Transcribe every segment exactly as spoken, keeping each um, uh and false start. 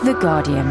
The Guardian.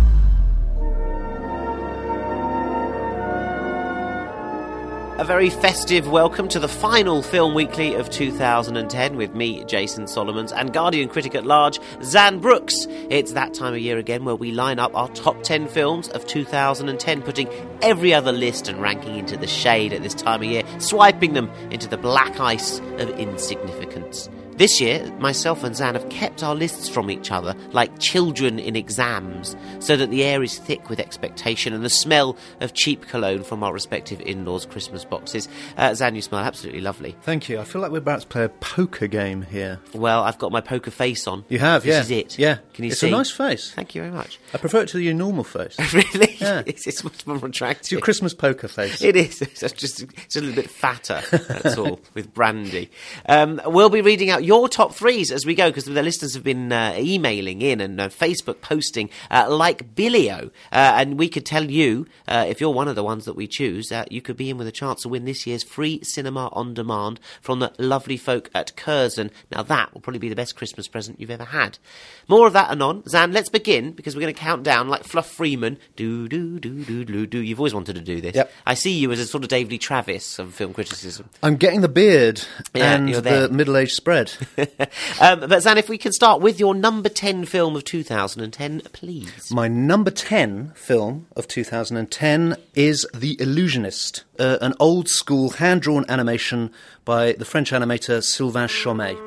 A very festive welcome to the final Film Weekly of two thousand ten with me, Jason Solomons, and Guardian critic at large, Zan Brooks. It's that time of year again where we line up our top ten films of two thousand ten, putting every other list and ranking into the shade at this time of year, swiping them into the black ice of insignificance. This year, myself and Zan have kept our lists from each other like children in exams, so that the air is thick with expectation and the smell of cheap cologne from our respective in-laws' Christmas boxes. Uh, Zan, you smell absolutely lovely. Thank you. I feel like we're about to play a poker game here. Well, I've got my poker face on. You have, this yeah. This is it. Yeah. Can you it's see? It's a nice face. Thank you very much. I prefer it to your normal face. Really? Yeah. It's, it's much more attractive. It's your Christmas poker face. It is. It's just it's a little bit fatter, that's all, with brandy. Um, we'll be reading out your top threes as we go, because the listeners have been uh, emailing in and uh, Facebook posting uh, like Billio, uh, and we could tell you, uh, if you're one of the ones that we choose, uh, you could be in with a chance to win this year's free cinema on demand from the lovely folk at Curzon. Now that will probably be the best Christmas present you've ever had. More of that anon. Zan, let's begin, because we're going to count down like Fluff Freeman. Do, do, do, do, do, do. You've always wanted to do this. Yep. I see you as a sort of David Lee Travis of film criticism. I'm getting the beard Yeah, and you're there. the middle-aged spread. um, but Zan, if we can start with your number ten film of two thousand ten, please. My number ten film of two thousand ten is The Illusionist, uh, an old-school hand-drawn animation by the French animator Sylvain Chomet.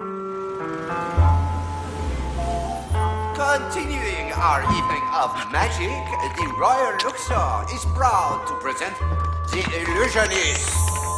Continuing our evening of magic, the Royal Luxor is proud to present The Illusionist.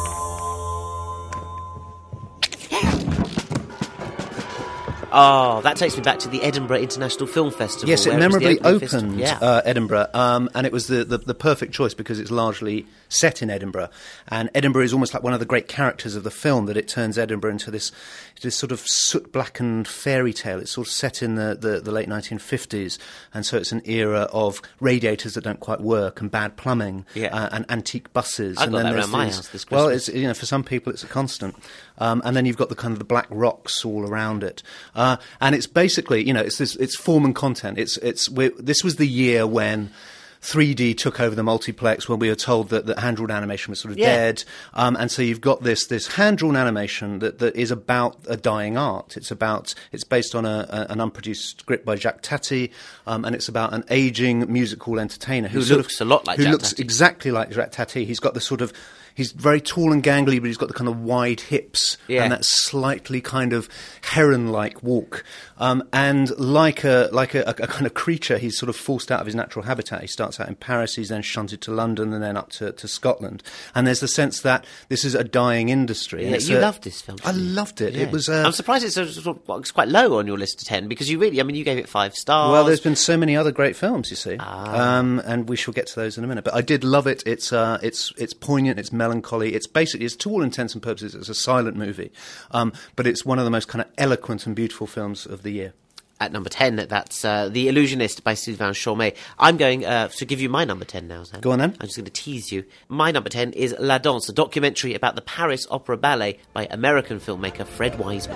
Oh, that takes me back to the Edinburgh International Film Festival. Yes, it where was the memorably opening festival. opened Yeah. uh, Edinburgh, um, and it was the, the, the perfect choice because it's largely set in Edinburgh. And Edinburgh is almost like one of the great characters of the film, that it turns Edinburgh into this this sort of soot-blackened fairy tale. It's sort of set in the, the, the late nineteen fifties, and so it's an era of radiators that don't quite work and bad plumbing Yeah. uh, and antique buses. I've and got then that there's around my these- house this Well, Christmas. it's, you know, for some people it's a constant. Um, and then you've got the kind of the black rocks all around it. Uh, and it's basically, you know, it's this, it's form and content. It's, it's, we're, this was the year when three D took over the multiplex, when we were told that, that hand-drawn animation was sort of Yeah. dead. Um, and so you've got this, this hand-drawn animation that, that is about a dying art. It's about, it's based on a, a, an unproduced script by Jacques Tati, um, and it's about an aging musical entertainer Who sort looks of, a lot like who Jacques looks Tati. exactly like Jacques Tati. He's got the sort of, he's very tall and gangly, but he's got the kind of wide hips Yeah. and that slightly kind of heron-like walk. Um, and like a like a, a kind of creature, he's sort of forced out of his natural habitat. He starts out in Paris, he's then shunted to London, and then up to, to Scotland. And there's the sense that this is a dying industry. and Yeah, it's you a- loved this film. I didn't you? loved it. Yeah. It was. Uh, I'm surprised it's, a, sort of- well, it's quite low on your list of ten, because you really, I mean, you gave it five stars. Well, there's been so many other great films, you see, Ah. um, and we shall get to those in a minute. But I did love it. It's uh, it's it's poignant. It's melancholy. It's basically, it's to all intents and purposes, it's a silent movie, um, but it's one of the most kind of eloquent and beautiful films of the year. At number ten, that's uh, The Illusionist by Sylvain Chomet. I'm going uh, to give you my number ten now, Zan. Go on then. I'm just going to tease you. My number ten is La Danse, a documentary about the Paris Opera Ballet by American filmmaker Fred Wiseman.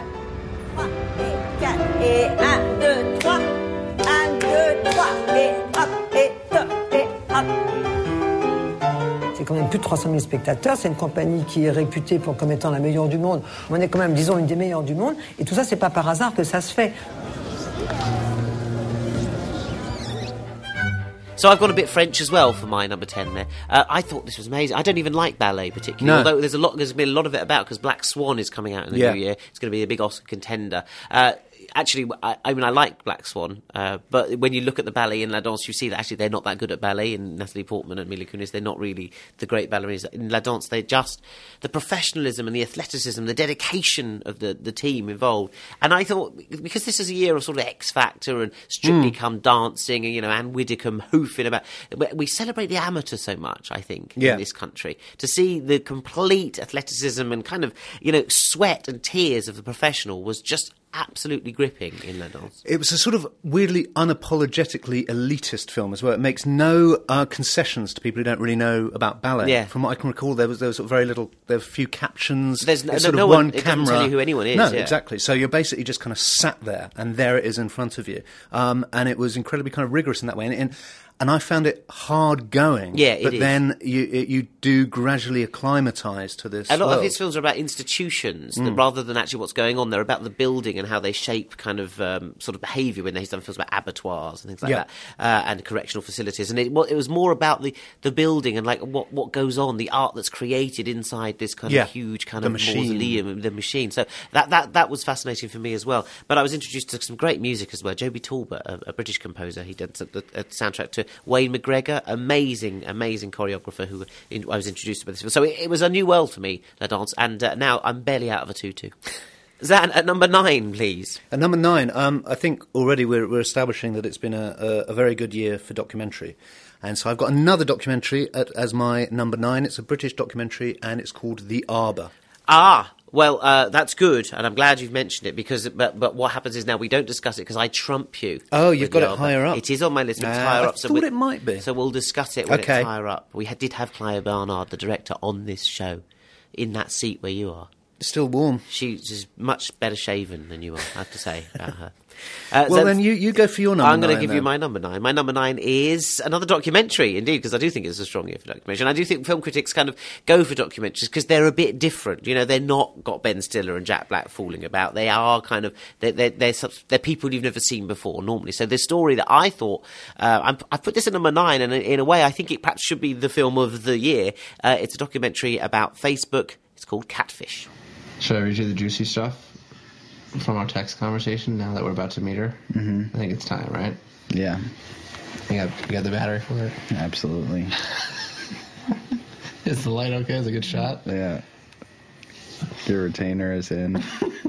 C'est quand même plus de trois cent mille spectateurs, c'est une compagnie qui est réputée pour comme étant la meilleure du monde. On est quand même, disons, une des meilleures du monde, et tout ça, c'est pas par hasard que ça se fait. So I've gone a bit French as well for my number ten there. Uh, I thought this was amazing. I don't even like ballet particularly, No. although there's a lot. There's been a lot of it about, because Black Swan is coming out in the Yeah. new year. It's going to be a big Oscar contender. Uh, Actually, I, I mean, I like Black Swan, uh, but when you look at the ballet in La Danse, you see that actually they're not that good at ballet. And Natalie Portman and Mila Kunis, they're not really the great ballerinas. In La Danse, they're just the professionalism and the athleticism, the dedication of the, the team involved. And I thought, because this is a year of sort of X Factor and Strictly Come Dancing, and, you know, Anne Widdecombe hoofing about, we celebrate the amateur so much, I think, Yeah. in this country. To see the complete athleticism and kind of, you know, sweat and tears of the professional was just absolutely gripping in La Danse. It was a sort of weirdly unapologetically elitist film as well. It makes no uh, concessions to people who don't really know about ballet. Yeah. From what I can recall, there was there was sort of very little. There were a few captions. There's no, It's no, sort no of one, one it camera. doesn't tell you who anyone is. No, yeah. exactly. So you're basically just kind of sat there, and there it is in front of you. Um, and it was incredibly kind of rigorous in that way. And, and And I found it hard going. Yeah, it but is. then you it, you do gradually acclimatise to this. A lot world. of his films are about institutions Mm. that, rather than actually what's going on. They're about the building and how they shape kind of um, sort of behaviour. When he's done films about abattoirs and things like Yeah. that, uh, and correctional facilities, and it, well, it was more about the, the building and like what what goes on, the art that's created inside this kind Yeah. of huge kind The of machine. mausoleum, the machine. So that, that that was fascinating for me as well. But I was introduced to some great music as well. Joby Talbot, a, a British composer, he did the, a soundtrack to Wayne McGregor. Amazing, amazing choreographer who in, I was introduced to by this film. So it, it was a new world for me, La Danse, and uh, now I'm barely out of a tutu. Zan, at number nine, please. At number nine, um, I think already we're, we're establishing that it's been a, a, a very good year for documentary. And so I've got another documentary at, as my number nine. It's a British documentary, and it's called The Arbor. Ah, well, uh, that's good, and I'm glad you've mentioned it, because but, but what happens is now we don't discuss it because I trump you. Oh, you've with got The it Arbor. higher up. It is on my list, but it's Ah, higher I up. So thought we- it might be. So we'll discuss it when Okay. it's higher up. We had, did have Clive Barnard, the director, on this show, in that seat where you are. It's still warm. She's much better shaven than you are, I have to say, about her. Uh, Well, so- then you, you go for your number I'm going to nine, give you then. my number nine. My number nine is another documentary, indeed, because I do think it's a strong year for documentary. And I do think film critics kind of go for documentaries because they're a bit different. You know, they're not got Ben Stiller and Jack Black fooling about. They are kind of, they're, they're, they're, sub- they're people you've never seen before, normally. So the story that I thought, uh, I'm, I put this at number nine, and in a way I think it perhaps should be the film of the year. Uh, it's a documentary about Facebook. It's called Catfish. Should I read you the juicy stuff from our text conversation now that we're about to meet her? Mm-hmm. I think it's time, right? Yeah, You got, you got the battery for it? absolutely. Is the light okay? Is it a good shot? Yeah. Your retainer is in.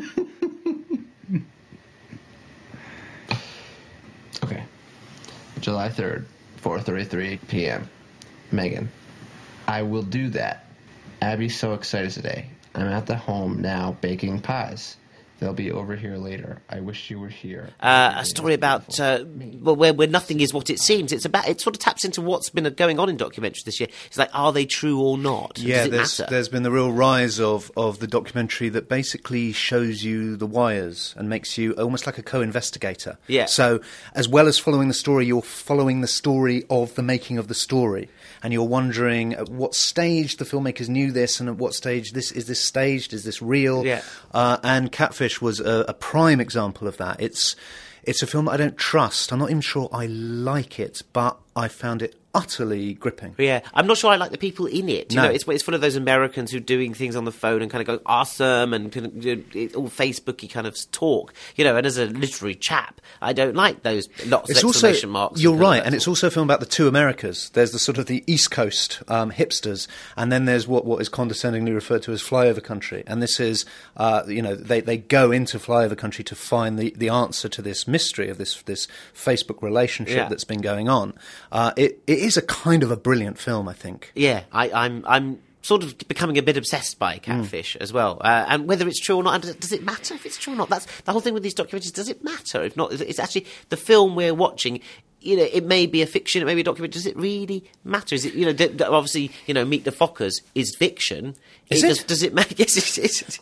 Okay. July third, four thirty-three p.m. Megan, I will do that. Abby's so excited today. I'm at the home now baking pies. They'll be over here later. I wish you were here. Uh, a story about uh, well, where, where nothing is what it seems. It's about it sort of taps into what's been going on in documentaries this year. It's like, are they true or not? Yeah, Does it there's, matter? there's been the real rise of, of the documentary that basically shows you the wires and makes you almost like a co-investigator. Yeah. So as well as following the story, you're following the story of the making of the story. And you're wondering at what stage the filmmakers knew this, and at what stage this is this staged, is this real? Yeah. Uh, and Catfish was a, a prime example of that. It's it's a film that I don't trust. I'm not even sure I like it, but I found it utterly gripping. Yeah, I'm not sure I like the people in it. You No. know, it's it's full of those Americans who are doing things on the phone and kind of going awesome and kind of, you know, it- all Facebooky kind of talk. You know, and as a literary chap, I don't like those lots It's of also, exclamation marks. you're and kind of right, that and it's sort. also a film about the two Americas. There's the sort of the East Coast um, hipsters, and then there's what, what is condescendingly referred to as flyover country. And this is, uh, you know, they, they go into flyover country to find the, the answer to this mystery of this this Facebook relationship Yeah. that's been going on. Uh, it, it is a kind of a brilliant film, I think. Yeah, I, I'm I'm sort of becoming a bit obsessed by Catfish as well. Uh, and whether it's true or not, and does it matter if it's true or not? That's the whole thing with these documentaries. Does it matter if not? It's actually the film we're watching. You know, it may be a fiction, it may be a documentary. Does it really matter? Is it, you know, d- d- obviously, you know, Meet the Fockers is fiction. Is Does, it? does it matter? Yes, it is.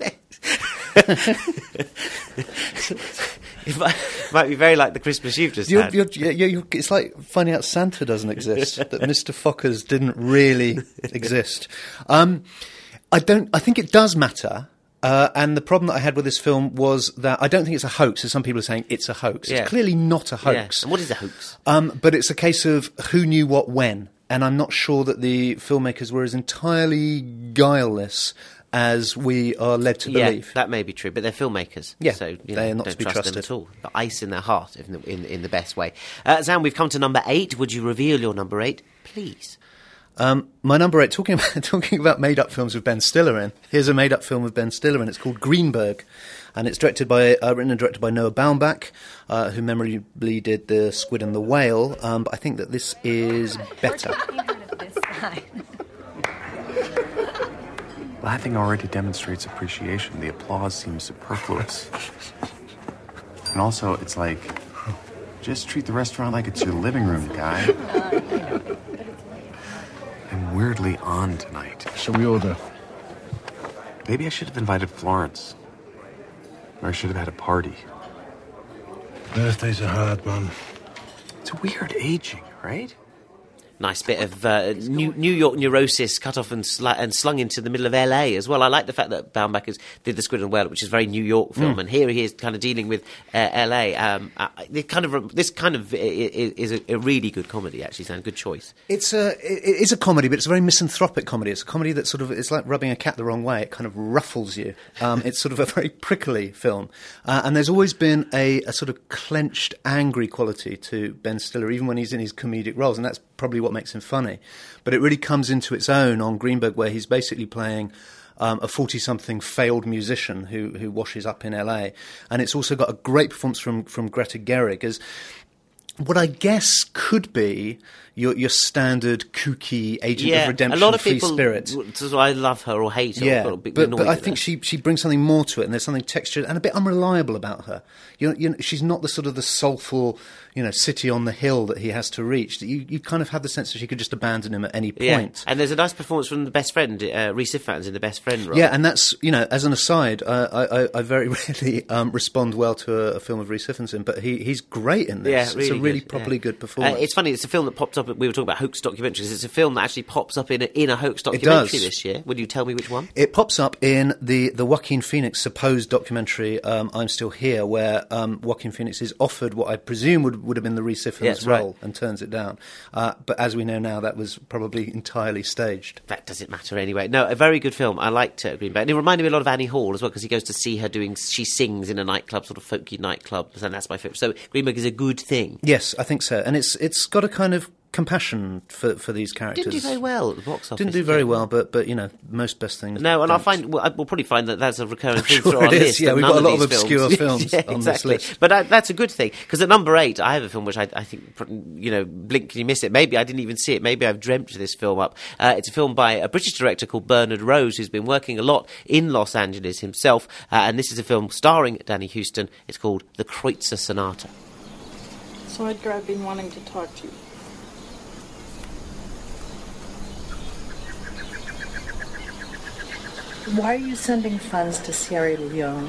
It might, might be very like the Christmas you've just You're, had. you're, you're, you're, it's like finding out Santa doesn't exist, that Mister Fockers didn't really exist. Um, I don't. I think it does matter. Uh, and the problem that I had with this film was that I don't think it's a hoax, as some people are saying it's a hoax. Yeah. It's clearly not a Yeah. hoax. And what is a hoax? Um, but it's a case of who knew what when. And I'm not sure that the filmmakers were as entirely guileless as we are led to Yeah, believe. that may be true, but they're filmmakers. Yeah, so you they know, are not don't to be trust them trusted. at all. The ice in their heart, in the, in, in the best way. Uh, Zan, we've come to number eight. Would you reveal your number eight, please? Um, my number eight, talking about, talking about made-up films with Ben Stiller in. Here's a made-up film with Ben Stiller in. It's called Greenberg, and it's directed by, uh, written and directed by Noah Baumbach, uh, who memorably did The Squid and the Whale. Um, but I think that this is better. Laughing already demonstrates appreciation. The applause seems superfluous. And also, it's like, just treat the restaurant like it's your living room, guy. I'm weirdly on tonight. Shall we order? Maybe I should have invited Florence. Or I should have had a party. Birthdays are hard, man. It's weird aging, right? Nice bit of uh, New, New York neurosis cut off and, sl- and slung into the middle of L A as well. I like the fact that Baumbach did The Squid and the Whale, which is a very New York film, mm. and here he is kind of dealing with uh, L A. Um, uh, kind of, this kind of is a, a really good comedy, actually, Sam. Good choice. It's a, it is a comedy, but it's a very misanthropic comedy. It's a comedy that sort of, it's like rubbing a cat the wrong way. It kind of ruffles you. Um, it's sort of a very prickly film. Uh, and there's always been a, a sort of clenched, angry quality to Ben Stiller, even when he's in his comedic roles, and that's probably what makes him funny. But it really comes into its own on Greenberg, where he's basically playing um, a forty-something failed musician who who washes up in L A. And it's also got a great performance from, from Greta Gerwig as what I guess could be your your standard kooky agent yeah, of redemption, a lot of free people, spirit. So I love her or hate her. Yeah, or be but, but I at think her. she she brings something more to it, and there's something textured and a bit unreliable about her. You know, you know, she's not the sort of the soulful, you know, city on the hill that he has to reach. You you kind of have the sense that she could just abandon him at any point. Yeah. And there's a nice performance from the best friend, uh, Rhys Ifans in the best friend role. Yeah, and that's, you know, as an aside, uh, I, I I very rarely um, respond well to a, a film of Rhys Ifans in, but he he's great in this. Yeah, really it's a really good, properly yeah. good performance. Uh, it's funny. It's a film that popped up. We were talking about hoax documentaries. It's a film that actually pops up in a, in a hoax documentary this year. Would you tell me which one? It pops up in the, the Joaquin Phoenix supposed documentary, um, I'm Still Here, where um, Joaquin Phoenix is offered what I presume would, would have been the Rhys Ifans Yeah, role right. and turns it down. Uh, but as we know now, that was probably entirely staged. That doesn't matter anyway. No, a very good film. I liked uh, Greenberg. And it reminded me a lot of Annie Hall as well, because he goes to see her doing, she sings in a nightclub, sort of folky nightclub, and that's my favourite. So Greenberg is a good thing. Yes, I think so. And it's it's got a kind of compassion for, for these characters. Didn't do very well at the box office. Didn't do very well, but, but you know, most best things. No, and don't. I'll find, well, we'll probably find that that's a recurring thing sure through our it is, list. yeah, we've none got a lot of, of these obscure films yeah, on exactly. this list. But I, that's a good thing, because at number eight, I have a film which I, I think, you know, blink, can you miss it? Maybe I didn't even see it. Maybe I've dreamt this film up. Uh, it's a film by a British director called Bernard Rose, who's been working a lot in Los Angeles himself, uh, and this is a film starring Danny Huston. It's called The Kreutzer Sonata. So Edgar, I've been wanting to talk to you. Why are you sending funds to Sierra Leone?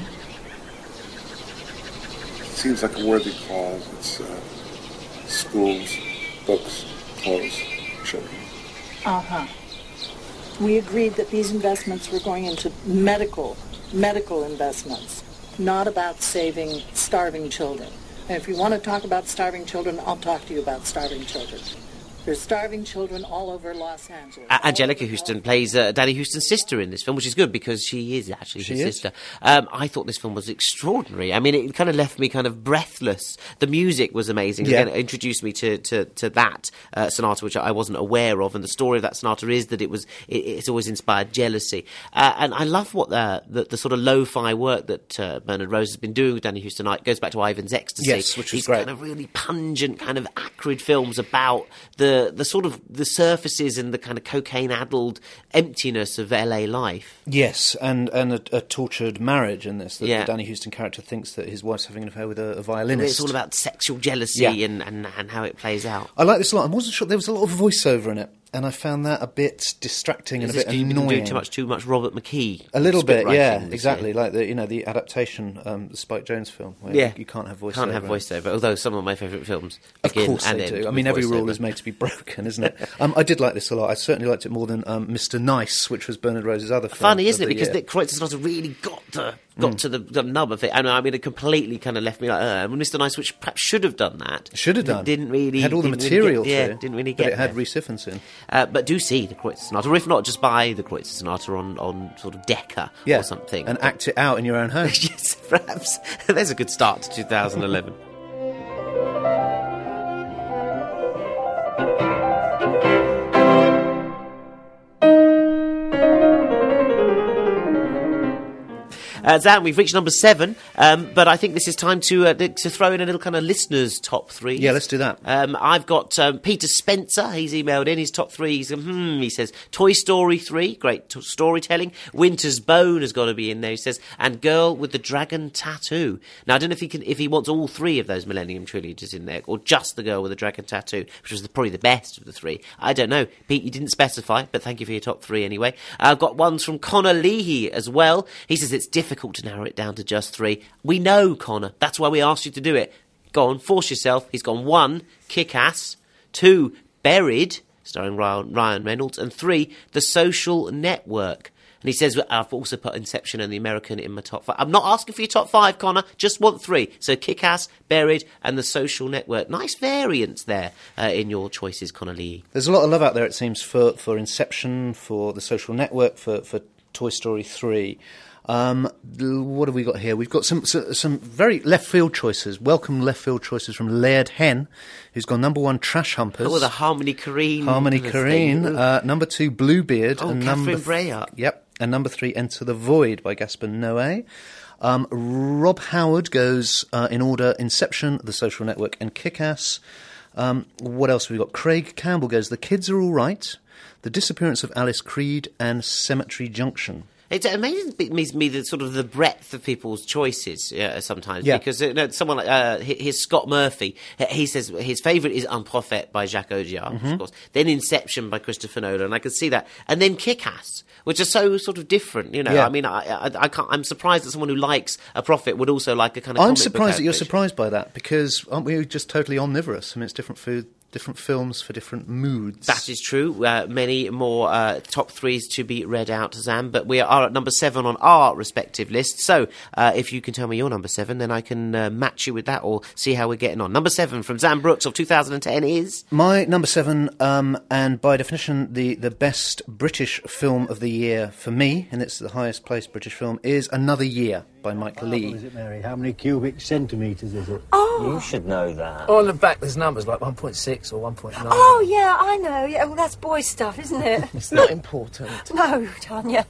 Seems like a worthy cause. It's uh, schools, books, clothes, children. Uh-huh. We agreed that these investments were going into medical, medical investments, not about saving starving children. And if you want to talk about starving children, I'll talk to you about starving children. There's starving children all over Los Angeles. Uh, Angelica Houston plays uh, Danny Houston's sister in this film, which is good because she is actually she his is. sister. Um, I thought this film was extraordinary. I mean, it kind of left me kind of breathless. The music was amazing. Yeah. Again, it introduced me to, to, to that uh, sonata, which I wasn't aware of. And the story of that sonata is that it was it, it's always inspired jealousy. Uh, and I love what the, the, the sort of lo-fi work that uh, Bernard Rose has been doing with Danny Houston. It goes back to Ivan's Ecstasy. Yes, which was These great. kind of really pungent, kind of acrid films about the the sort of the surfaces and the kind of cocaine-addled emptiness of L A life. Yes, and, and a, a tortured marriage in this. The, Yeah. the Danny Houston character thinks that his wife's having an affair with a, a violinist. It's all about sexual jealousy Yeah. and, and, and how it plays out. I like this a lot. I wasn't sure there was a lot of voiceover in it, and I found that a bit distracting and Is a this bit 'cause you've been annoying. doing too much, too much Robert McKee? A little script bit, yeah, writing this exactly. year? Like the you know the adaptation, um, the Spike Jonze film. Where Yeah, you can't have voiceover. Can't have voiceover. Although some of my favourite films Of begin course and they end do. I with mean, every rule voiceover. is made to be broken, isn't it? um, I did like this a lot. I certainly liked it more than um, Mister Nice, which was Bernard Rose's other film. Funny, of isn't it? the Because year. the Kreutzer Sonata really got the got Mm. to the, the nub of it, and I mean, it completely kind of left me like, uh, Mister Nice, which perhaps should have done that, Should have done. Didn't really had all the didn't really material get, yeah, to, didn't really but get it had there. Rhys Ifans in. Uh, but do see the Kreutzer Sonata, or if not, just buy the Kreutzer Sonata on, on sort of Decca Yeah, or something, and act it out in your own home. yes, perhaps. There's a good start to two thousand eleven. Uh, Zan, we've reached number seven, um, but I think this is time to uh, to throw in a little kind of listeners' top three. Yeah, let's do that. Um, I've got um, Peter Spencer. He's emailed in his top three. He's, hmm, he says Toy Story three, great t- storytelling. Winter's Bone has got to be in there. He says, and Girl with the Dragon Tattoo. Now I don't know if he can if he wants all three of those Millennium trilogies in there, or just the Girl with the Dragon Tattoo, which was the, probably the best of the three. I don't know. Pete, you didn't specify, but thank you for your top three anyway. Uh, I've got ones from Connor Leahy as well. He says it's difficult to narrow it down to just three. We know, Connor. That's why we asked you to do it. Go on, force yourself. He's gone one, Kick-Ass, two, Buried, starring Ryan Reynolds, and three, The Social Network. And he says, well, I've also put Inception and The American in my top five. I'm not asking for your top five, Connor. Just want three. So Kick-Ass, Buried, and The Social Network. Nice variance there uh, in your choices, Connor Lee. There's a lot of love out there, it seems, for, for Inception, for The Social Network, for, for Toy Story three. Um, what have we got here? We've got some, some some very left field choices. Welcome left field choices from Laird Hen, who's gone number one, Trash Humpers. Oh, the Harmony Korine. Harmony Korine. Uh, number two, Bluebeard. Oh, and Catherine number Breillat. Th- yep. And number three, Enter the Void by Gaspar Noé. Um, Rob Howard goes uh, in order: Inception, The Social Network, and Kick-Ass. Um, what else have we got? Craig Campbell goes: The Kids Are All Right, The Disappearance of Alice Creed, and Cemetery Junction. It amazes me the sort of the breadth of people's choices uh, sometimes, yeah. because you know, someone like uh, here's Scott Murphy. He says his favourite is Un Prophète by Jacques Audiard, mm-hmm. of course. Then Inception by Christopher Nolan. I can see that, and then Kick-Ass, which are so sort of different. You know, yeah. I mean, I, I, I can't. I'm surprised that someone who likes a prophet would also like a kind of. I'm comic surprised book that you're adaptation. surprised by that, because aren't we just totally omnivorous? I mean, it's different food. Different films for different moods. That is true. Uh, many more uh, top threes to be read out, Zam, but we are at number seven on our respective list. So uh, if you can tell me your number seven, then I can uh, match you with that or see how we're getting on. Number seven from Zam Brooks of two thousand ten is? My number seven, um, and by definition the, the best British film of the year for me, and it's the highest placed British film, is Another Year by Mike Leigh. What is it, Mary? How many cubic centimetres is it? Oh. You should know that. Oh, on the back there's numbers like one point six or one point nine. Oh, yeah, I know. Yeah, well, that's boy stuff, isn't it? It's not important. No, Tanya.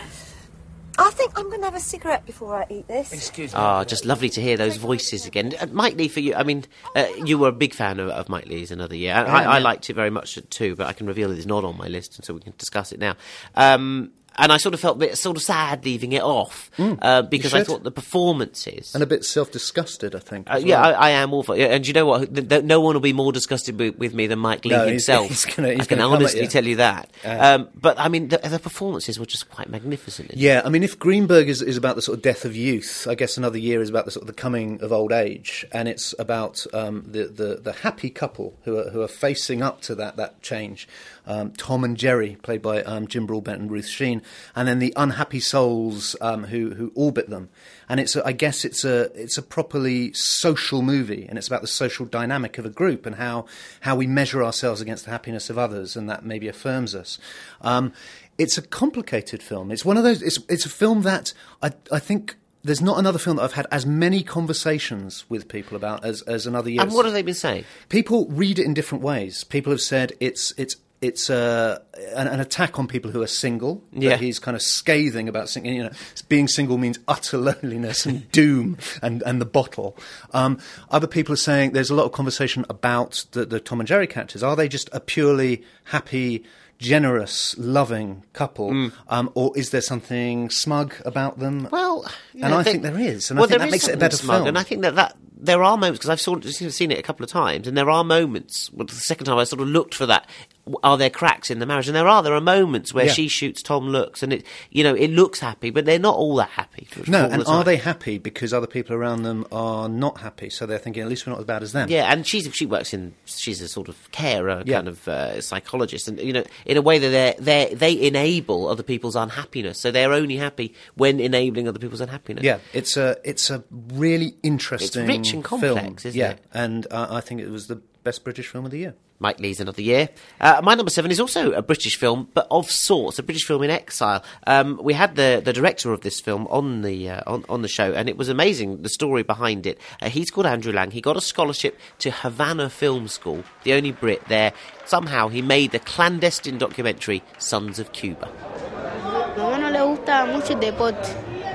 I think I'm going to have a cigarette before I eat this. Excuse me. Ah, oh, just lovely to hear those voices again. Uh, Mike Leigh, for you, I mean, uh, you were a big fan of, of Mike Leigh's Another Year. I, I, I liked it very much too, but I can reveal that it's not on my list, and so we can discuss it now. Um... And I sort of felt a bit sort of sad leaving it off mm, uh, because I thought the performances... And a bit self-disgusted, I think. Uh, yeah, well. I, I am awful. And you know what? Th- th- no one will be more disgusted with, with me than Mike Leigh no, himself. He's, he's gonna, he's I can honestly tell you that. Uh, um, but, I mean, the, the performances were just quite magnificent. Yeah, I mean, if Greenberg is, is about the sort of death of youth, I guess Another Year is about the sort of the coming of old age, and it's about um, the, the, the happy couple who are, who are facing up to that, that change. Um, Tom and Jerry, played by um, Jim Broadbent and Ruth Sheen, and then the unhappy souls um, who who orbit them. And it's a, I guess it's a it's a properly social movie, and it's about the social dynamic of a group and how how we measure ourselves against the happiness of others, and that maybe affirms us. Um, it's a complicated film. It's one of those. It's it's a film that I I think. There's not another film that I've had as many conversations with people about as, as Another Year. And what have they been saying? People read it in different ways. People have said it's it's it's uh, an, an attack on people who are single. Yeah. That he's kind of scathing about single. You know, being single means utter loneliness and doom and, and the bottle. Um, other people are saying there's a lot of conversation about the, the Tom and Jerry characters. Are they just a purely happy, generous, loving couple, mm. um, or is there something smug about them? Well, yeah, and I they, think there is, and well, I think there that makes it a better smug, film. And I think that, that there are moments, because I've sort of seen it a couple of times, and there are moments. Well, the second time I sort of looked for that. Are there cracks in the marriage? And there are. There are moments where yeah. she shoots, Tom looks, and it, you know, it looks happy, but they're not all that happy. No, and the are they happy because other people around them are not happy? So they're thinking, at least we're not as bad as them. Yeah, and she's she works in. She's a sort of carer, yeah. kind of uh, psychologist, and you know, in a way that they they they enable other people's unhappiness. So they're only happy when enabling other people's unhappiness. Yeah, it's a it's a really interesting. It's rich and complex, film. isn't yeah, it? and uh, I think it was the best British film of the year. Mike Leigh's Another Year. Uh, my number seven is also a British film, but of sorts, a British film in exile. Um, we had the, the director of this film on the uh, on, on the show, and it was amazing, the story behind it. Uh, he's called Andrew Lang. He got a scholarship to Havana Film School, the only Brit there. Somehow he made the clandestine documentary Sons of Cuba. Mamá no le gusta mucho el deporte.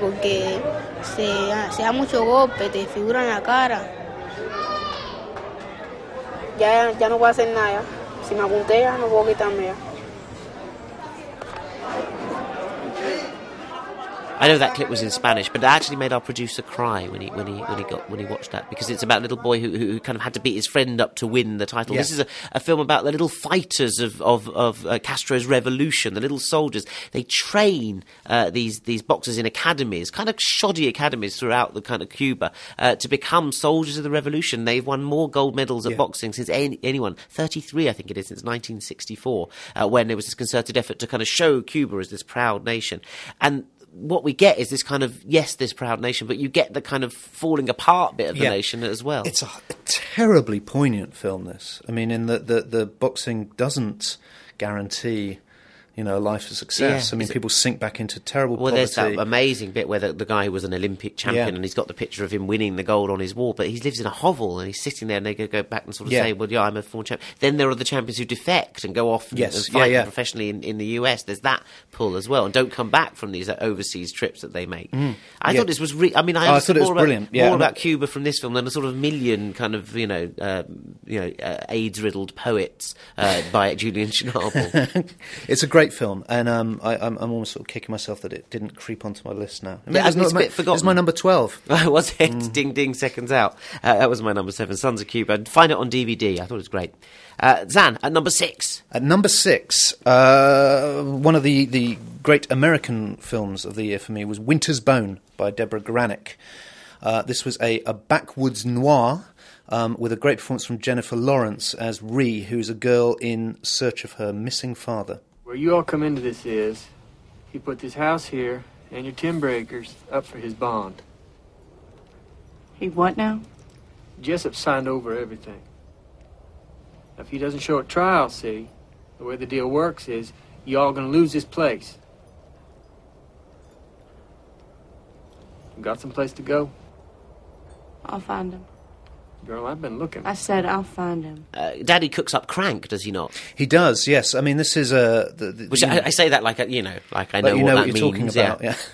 porque se, se da mucho golpe, te figuran la cara. Ya, ya no voy a hacer nada. Si me apunté, ya no puedo quitarme ya. I know that clip was in Spanish, but it actually made our producer cry when he when he when he got when he watched that, because it's about a little boy who, who kind of had to beat his friend up to win the title. Yeah. This is a, a film about the little fighters of of, of uh, Castro's revolution, the little soldiers. They train uh, these these boxers in academies, kind of shoddy academies throughout the kind of Cuba, uh, to become soldiers of the revolution. They've won more gold medals at Yeah. boxing since any, anyone, thirty-three I think it is, since nineteen sixty-four, uh, when there was this concerted effort to kind of show Cuba as this proud nation. And what we get is this kind of, yes, this proud nation, but you get the kind of falling apart bit of the Yeah. nation as well. It's a, a terribly poignant film, this. I mean, in that the, the boxing doesn't guarantee, you know, a life of success. Yeah. I mean, people sink back into terrible Well, poverty. there's that amazing bit where the, the guy who was an Olympic champion, Yeah. and he's got the picture of him winning the gold on his wall, but he lives in a hovel and he's sitting there, and they go, go back and sort of Yeah. say, well, yeah, I'm a former champion. Then there are the champions who defect and go off and, Yes. and fight Yeah, yeah. professionally in, in the U S. There's that pull as well, and don't come back from these uh, overseas trips that they make. Mm. I Yeah. thought this was re- I mean, I, Oh, I understood thought it was more about, brilliant. Yeah, more and about I- Cuba from this film than a sort of million kind of, you know, uh, you know, uh, AIDS-riddled poets uh, by Julian Schnabel. It's a great film, and um, I, I'm, I'm almost sort of kicking myself that it didn't creep onto my list now. Yeah, it's, it's a my, bit forgotten. it's my number twelve. Was it? Mm. Ding ding, seconds out. Uh, that was my number seven, Sons of Cuba. And find it on D V D. I thought it was great. Uh, Zan, at number six. At number six, uh, one of the, the great American films of the year for me was Winter's Bone by Deborah Granick. Uh, this was a, a backwoods noir um, with a great performance from Jennifer Lawrence as Ree, who's a girl in search of her missing father. Where you all come into this is, he put this house here and your timber acres up for his bond. He what now? Jessup signed over everything. Now, if he doesn't show at trial, see, the way the deal works is you all gonna lose this place. You got some place to go? I'll find him. Girl, I've been looking. I said I'll find him. Uh, Daddy cooks up Crank, does he not? He does, yes. I mean, this is a... The, the, Which I, I say that like, a, you know, like I Like know you what know that what you're means. talking about, yeah.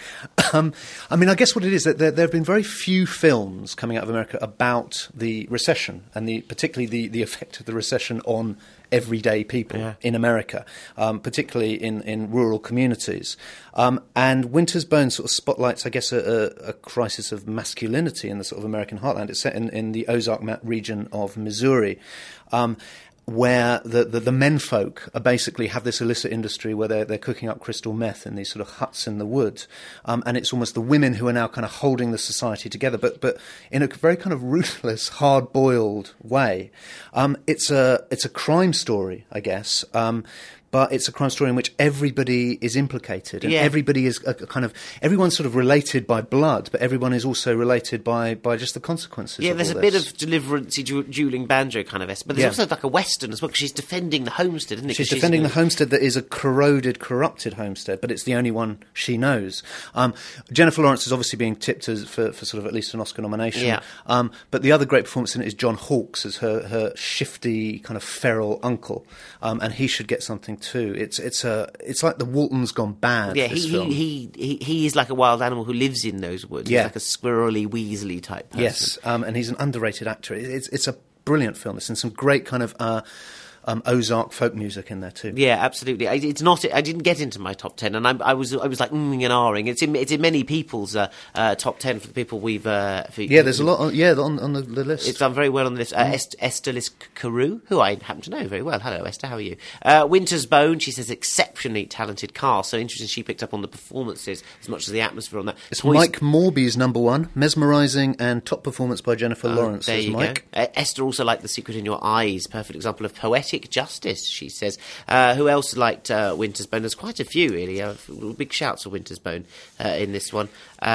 um, I mean, I guess what it is that there, there have been very few films coming out of America about the recession, and the particularly the, the effect of the recession on everyday people Yeah. in America, um, particularly in, in rural communities. Um, and Winter's Bone sort of spotlights, I guess, a, a, a crisis of masculinity in the sort of American heartland. It's set in, in the Ozark ma- region of Missouri. Um, where the, the, the menfolk are basically have this illicit industry where they're, they're cooking up crystal meth in these sort of huts in the woods. Um, and it's almost the women who are now kind of holding the society together, but but in a very kind of ruthless, hard-boiled way. Um, it's a it's a crime story, I guess. Um, but it's a crime story in which everybody is implicated, and Yeah. everybody is a, a kind of everyone's sort of related by blood, but everyone is also related by, by just the consequences. Yeah, of there's all a bit this. of deliverance-y, du- dueling banjo kind of, but there's Yeah. also like a western as well, because she's defending the homestead, isn't it? She's 'Cause defending the homestead that is a corroded, corrupted homestead, but it's the only one she knows. Um, Jennifer Lawrence is obviously being tipped as, for, for sort of at least an Oscar nomination. Yeah. Um, but the other great performance in it is John Hawkes as her, her shifty, kind of feral uncle, um, and he should get something too. It's it's a it's like the Waltons gone bad. Yeah, this he, film. he, he, he, he is like a wild animal who lives in those woods. Yeah. He's like a squirrely, weaselly type person. Yes, um, and he's an underrated actor. It- It's it's a brilliant film. It's in some great kind of uh, um, Ozark folk music in there too. Yeah, absolutely. I, it's not. I didn't get into my top ten, and I, I was. I was like umming and ahhing. It's in. It's in many people's uh, uh, top ten for the people we've. Uh, for, Yeah, there's a lot. On, yeah, on, on the, the list. It's done very well on the list. Uh, Mm. Est- Esther Liz Carew, who I happen to know very well. Hello, Esther. How are you? Uh, Winter's Bone. She says exceptionally talented cast. So interesting. She picked up on the performances as much as the atmosphere on that. It's Toy Mike Morby's number one, mesmerising and top performance by Jennifer Oh, Lawrence. there Says you Mike. go. Uh, Esther also liked The Secret in Your Eyes, perfect example of poetic justice, she says. Uh, who else liked uh, Winter's Bone? There's quite a few, really. Uh, big shouts for Winter's Bone uh, in this one.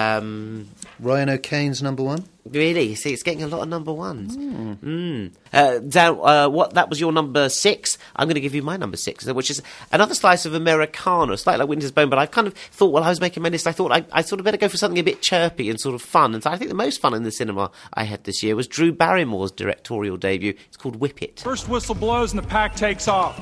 Um, Ryan O'Kane's number one. really? You see, it's getting a lot of number ones. Mm. Mm. Uh, Dan, uh, what, that was your number six. I'm going to give you my number six, which is another slice of Americana, slightly like Winter's Bone, but I've kind of thought, while I was making my list, I thought I, I sort of better go for something a bit chirpy and sort of fun. And so I think the most fun in the cinema I had this year was Drew Barrymore's directorial debut. It's called Whip It. First whistle blows and the pack takes off.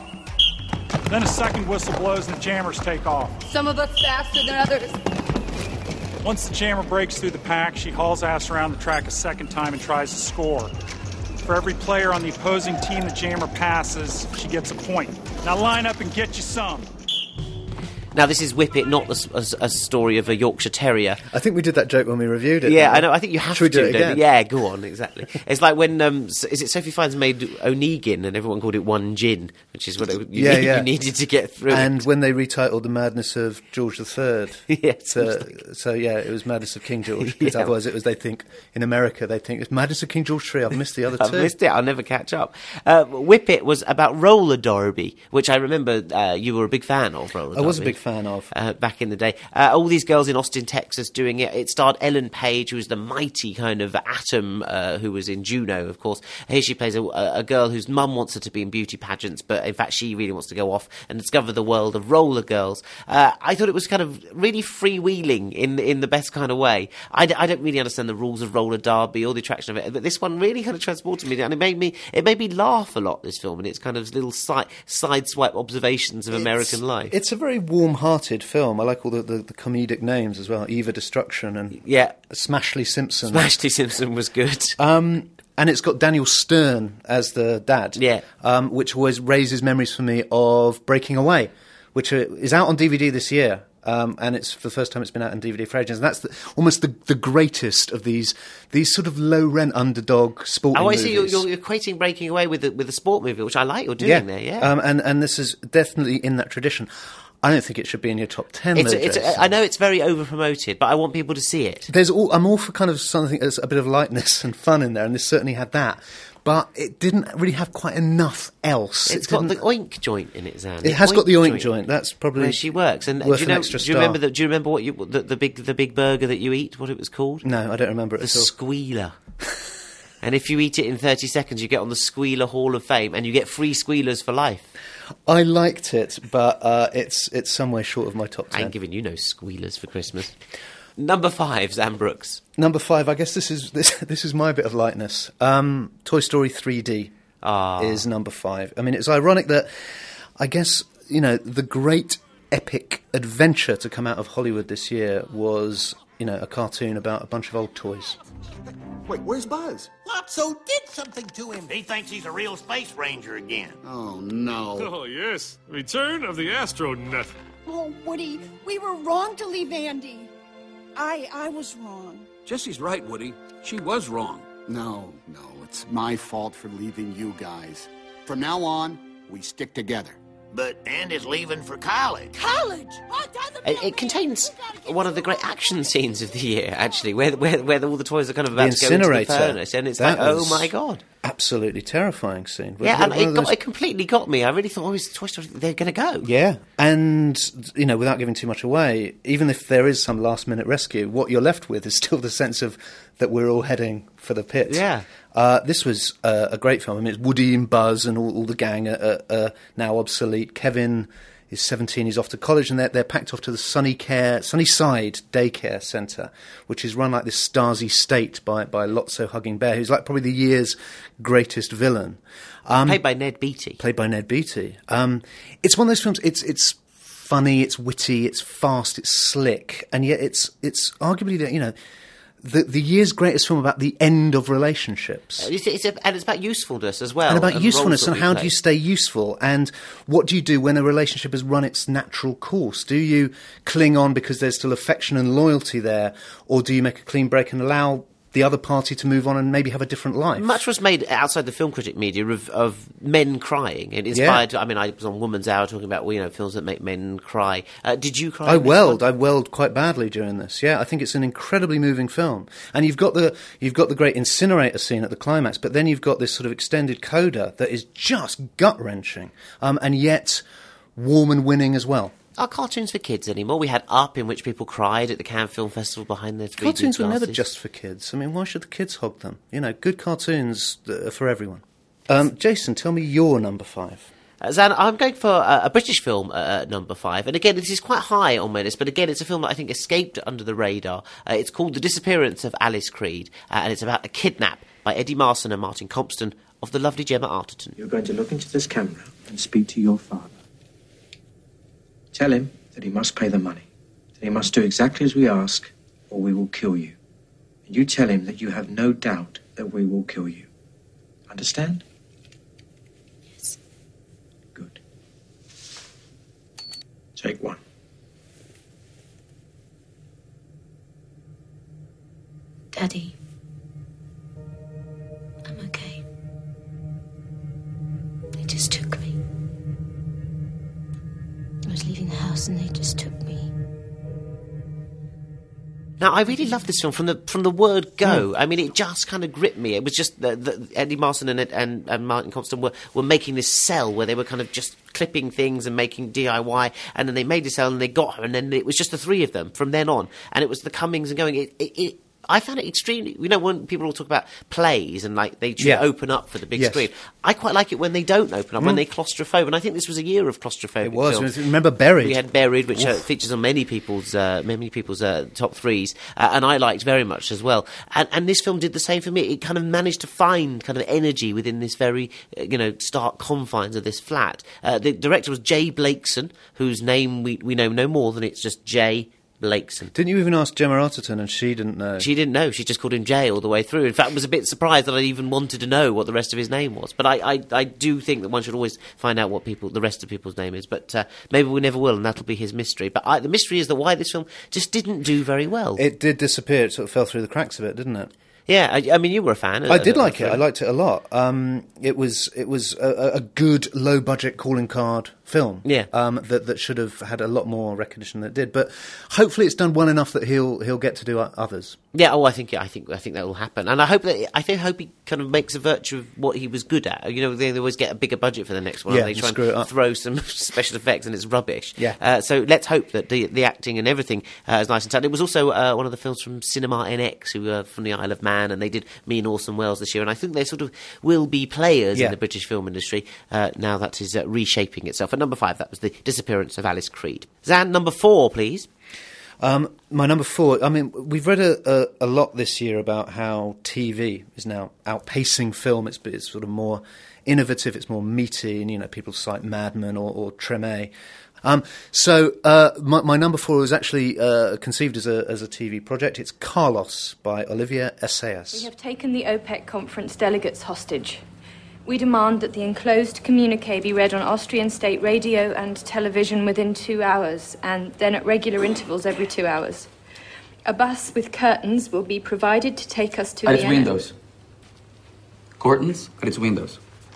Then a second whistle blows and the jammers take off. Some of us faster than others. Once the jammer breaks through the pack, she hauls ass around the track a second time and tries to score. For every player on the opposing team the jammer passes, she gets a point. Now line up and get you some. Now, this is Whip It, not a, a, a story of a Yorkshire Terrier. I think we did that joke when we reviewed it. Yeah, I know. I think you have Should to we do it again? Yeah, go on, exactly. It's like when, um, is it Sophie Fiennes made Onegin and everyone called it One Gin, which is what it, you, yeah, yeah. you needed to get through And it. when they retitled The Madness of George the Third. yeah, so, so, yeah, it was Madness of King George. Because yeah. otherwise it was, they think, in America, they think, it's Madness of King George three. I've missed the other I've two. I've missed it. I'll never catch up. Uh, Whip It was about roller derby, which I remember uh, you were a big fan of roller derby. I was a big fan of. Uh, back in the day. Uh, all these girls in Austin, Texas doing it. It starred Ellen Page, who was the mighty kind of Atom, uh, who was in Juno, of course. Here she plays a, a girl whose mum wants her to be in beauty pageants, but in fact she really wants to go off and discover the world of roller girls. Uh, I thought it was kind of really freewheeling in in the best kind of way. I, d- I don't really understand the rules of roller derby or the attraction of it, but this one really kind of transported me, and it made me it made me laugh a lot, this film, and it's kind of little side sideswipe observations of it's, American life. It's a very warm-hearted film. I like all the, the, the comedic names as well. Eva Destruction and yeah. Smashley Simpson. Smashley Simpson was good. Um, and it's got Daniel Stern as the dad, yeah. um, which always raises memories for me of Breaking Away, which is out on D V D this year. Um, and it's for the first time it's been out on D V D for ages, and that's the, almost the, the greatest of these these sort of low rent underdog sporting movies. Oh, I movies. see. You're, you're, you're equating Breaking Away with the, with a sport movie, which I like. You're doing yeah. there, yeah. Um, and and this is definitely in that tradition. I don't think it should be in your top ten. It's, though, it's, I know it's very over promoted, but I want people to see it. There's all, I'm all for kind of something that's a bit of lightness and fun in there, and this certainly had that. But it didn't really have quite enough else. It's it got the oink joint in it, Zan. It the has oink got the oink joint. joint. That's probably where she works. And worth do you know? an extra do you star. remember the? Do you remember what you the, the big the big burger that you eat? What it was called? No, I don't remember it the at all. Squealer. And if you eat it in thirty seconds, you get on the Squealer Hall of Fame, and you get free squealers for life. I liked it, but uh, it's it's some way short of my top ten. I ain't giving you no squealers for Christmas. Number five, Zan Brooks. Number five, I guess this is this this is my bit of lightness. Um, Toy Story three D ah. is number five. I mean, it's ironic that I guess you know the great epic adventure to come out of Hollywood this year was you know a cartoon about a bunch of old toys. Wait, where's Buzz? Lotso did something to him. He thinks he's a real space ranger again. Oh, no. Oh, yes. Return of the Astronaut. Oh, Woody, we were wrong to leave Andy. I I was wrong. Jessie's right, Woody. She was wrong. No, no, it's my fault for leaving you guys. From now on, we stick together. But Andy's leaving for college. College? It, it contains one of the great action scenes of the year, actually, where where, where all the toys are kind of about the to go into the incinerator. furnace, and it's That like, oh was my god. Absolutely terrifying scene. Yeah, One and it, of got, those- it completely got me. I really thought, oh, it's Toy Story, they're going to go. Yeah, and, you know, without giving too much away, even if there is some last-minute rescue, what you're left with is still the sense of that we're all heading for the pit. Yeah. Uh, this was uh, a great film. I mean, it's Woody and Buzz and all, all the gang are, are, are now obsolete. Kevin is seventeen, he's off to college, and they're, they're packed off to the Sunny Care, Sunnyside Daycare Centre, which is run like this Stasi state by, by Lotso Hugging Bear, who's like probably the year's greatest villain. Um, Played by Ned Beatty. Played by Ned Beatty. Um, it's one of those films, it's it's funny, it's witty, it's fast, it's slick, and yet it's it's arguably, the, you know, the, the year's greatest film about the end of relationships. It's, it's a, and it's about usefulness as well. And about and usefulness roles and that we how play. do you stay useful, and what do you do when a relationship has run its natural course? Do you cling on because there's still affection and loyalty there, or do you make a clean break and allow the other party to move on and maybe have a different life? Much was made outside the film critic media of, of men crying. It inspired. I mean, I was on Woman's Hour talking about well, you know films that make men cry. Uh, did you cry? I in this welled. one? I welled quite badly during this. Yeah, I think it's an incredibly moving film. And you've got the you've got the great incinerator scene at the climax, but then you've got this sort of extended coda that is just gut wrenching, um, and yet warm and winning as well. Are cartoons for kids anymore? We had Up, in which people cried at the Cannes Film Festival behind their three D Cartoons were never glasses. just for kids. I mean, why should the kids hog them? You know, good cartoons are for everyone. Um, Jason, tell me your number five. Uh, Zan, I'm going for uh, a British film uh, at number five. And again, this is quite high on my list, but again, it's a film that I think escaped under the radar. Uh, it's called The Disappearance of Alice Creed, uh, and it's about a kidnap by Eddie Marsan and Martin Compston of the lovely Gemma Arterton. You're going to look into this camera and speak to your father. Tell him that he must pay the money, that he must do exactly as we ask, or we will kill you. And you tell him that you have no doubt that we will kill you. Understand? Yes. Good. Take one. Daddy. I'm okay. They just took me. I was leaving the house and they just took me. Now, I really love this film from the from the word go. Mm. I mean, it just kind of gripped me. It was just the, the, Eddie Marsan and, and and Martin Compston were, were making this cell where they were kind of just clipping things and making D I Y, and then they made this cell and they got her, and then it was just the three of them from then on, and it was the comings and going. It, it, it I found it extremely... You know, when people all talk about plays and, like, they should yeah. open up for the big yes. screen, I quite like it when they don't open up, mm. when they claustrophobe. And I think this was a year of claustrophobic It was. films. Remember Buried? We had Buried, which uh, features on many people's uh, many people's uh, top threes, uh, and I liked very much as well. And, and this film did the same for me. It kind of managed to find kind of energy within this very, uh, you know, stark confines of this flat. Uh, the director was Jay Blakeson, whose name we, we know no more than it's just Jay Blakeson. Didn't you even ask Gemma Arterton and she didn't know? She didn't know. She just called him Jay all the way through. In fact, I was a bit surprised that I even wanted to know what the rest of his name was. But I, I, I do think that one should always find out what people, the rest of people's name is. But uh, maybe we never will, and that'll be his mystery. But I, the mystery is that why this film just didn't do very well. It did disappear. It sort of fell through the cracks a bit, didn't it? Yeah, I, I mean, you were a fan. I did like it. I liked it a lot. Um, it was it was a, a good low budget calling card film. Yeah. Um, that that should have had a lot more recognition than it did. But hopefully, it's done well enough that he'll he'll get to do others. Yeah. Oh, I think I think I think that will happen, and I hope that I think hope he kind of makes a virtue of what he was good at. You know, they always get a bigger budget for the next one. Yeah, They try screw and it up. throw some special effects, and it's rubbish. Yeah. Uh, so let's hope that the the acting and everything uh, is nice and tight. It was also uh, one of the films from Cinema N X, who are from the Isle of Man, and they did Me and Orson Welles this year, and I think they sort of will be players Yeah. in the British film industry uh, now that is uh, reshaping itself. At number five, that was The Disappearance of Alice Creed. Zan, number four, please. Um, my number four, I mean, we've read a, a, a lot this year about how T V is now outpacing film. It's, it's sort of more innovative, it's more meaty, and, you know, people cite Mad Men or, or Treme. Um, so uh, my, my number four was actually uh, conceived as a, as a T V project. It's Carlos by Olivia Assayas. We have taken the OPEC conference delegates hostage. We demand that the enclosed communique be read on Austrian state radio and television within two hours, and then at regular intervals every two hours. A bus with curtains will be provided to take us to At its Vienna. windows. Curtains at its windows.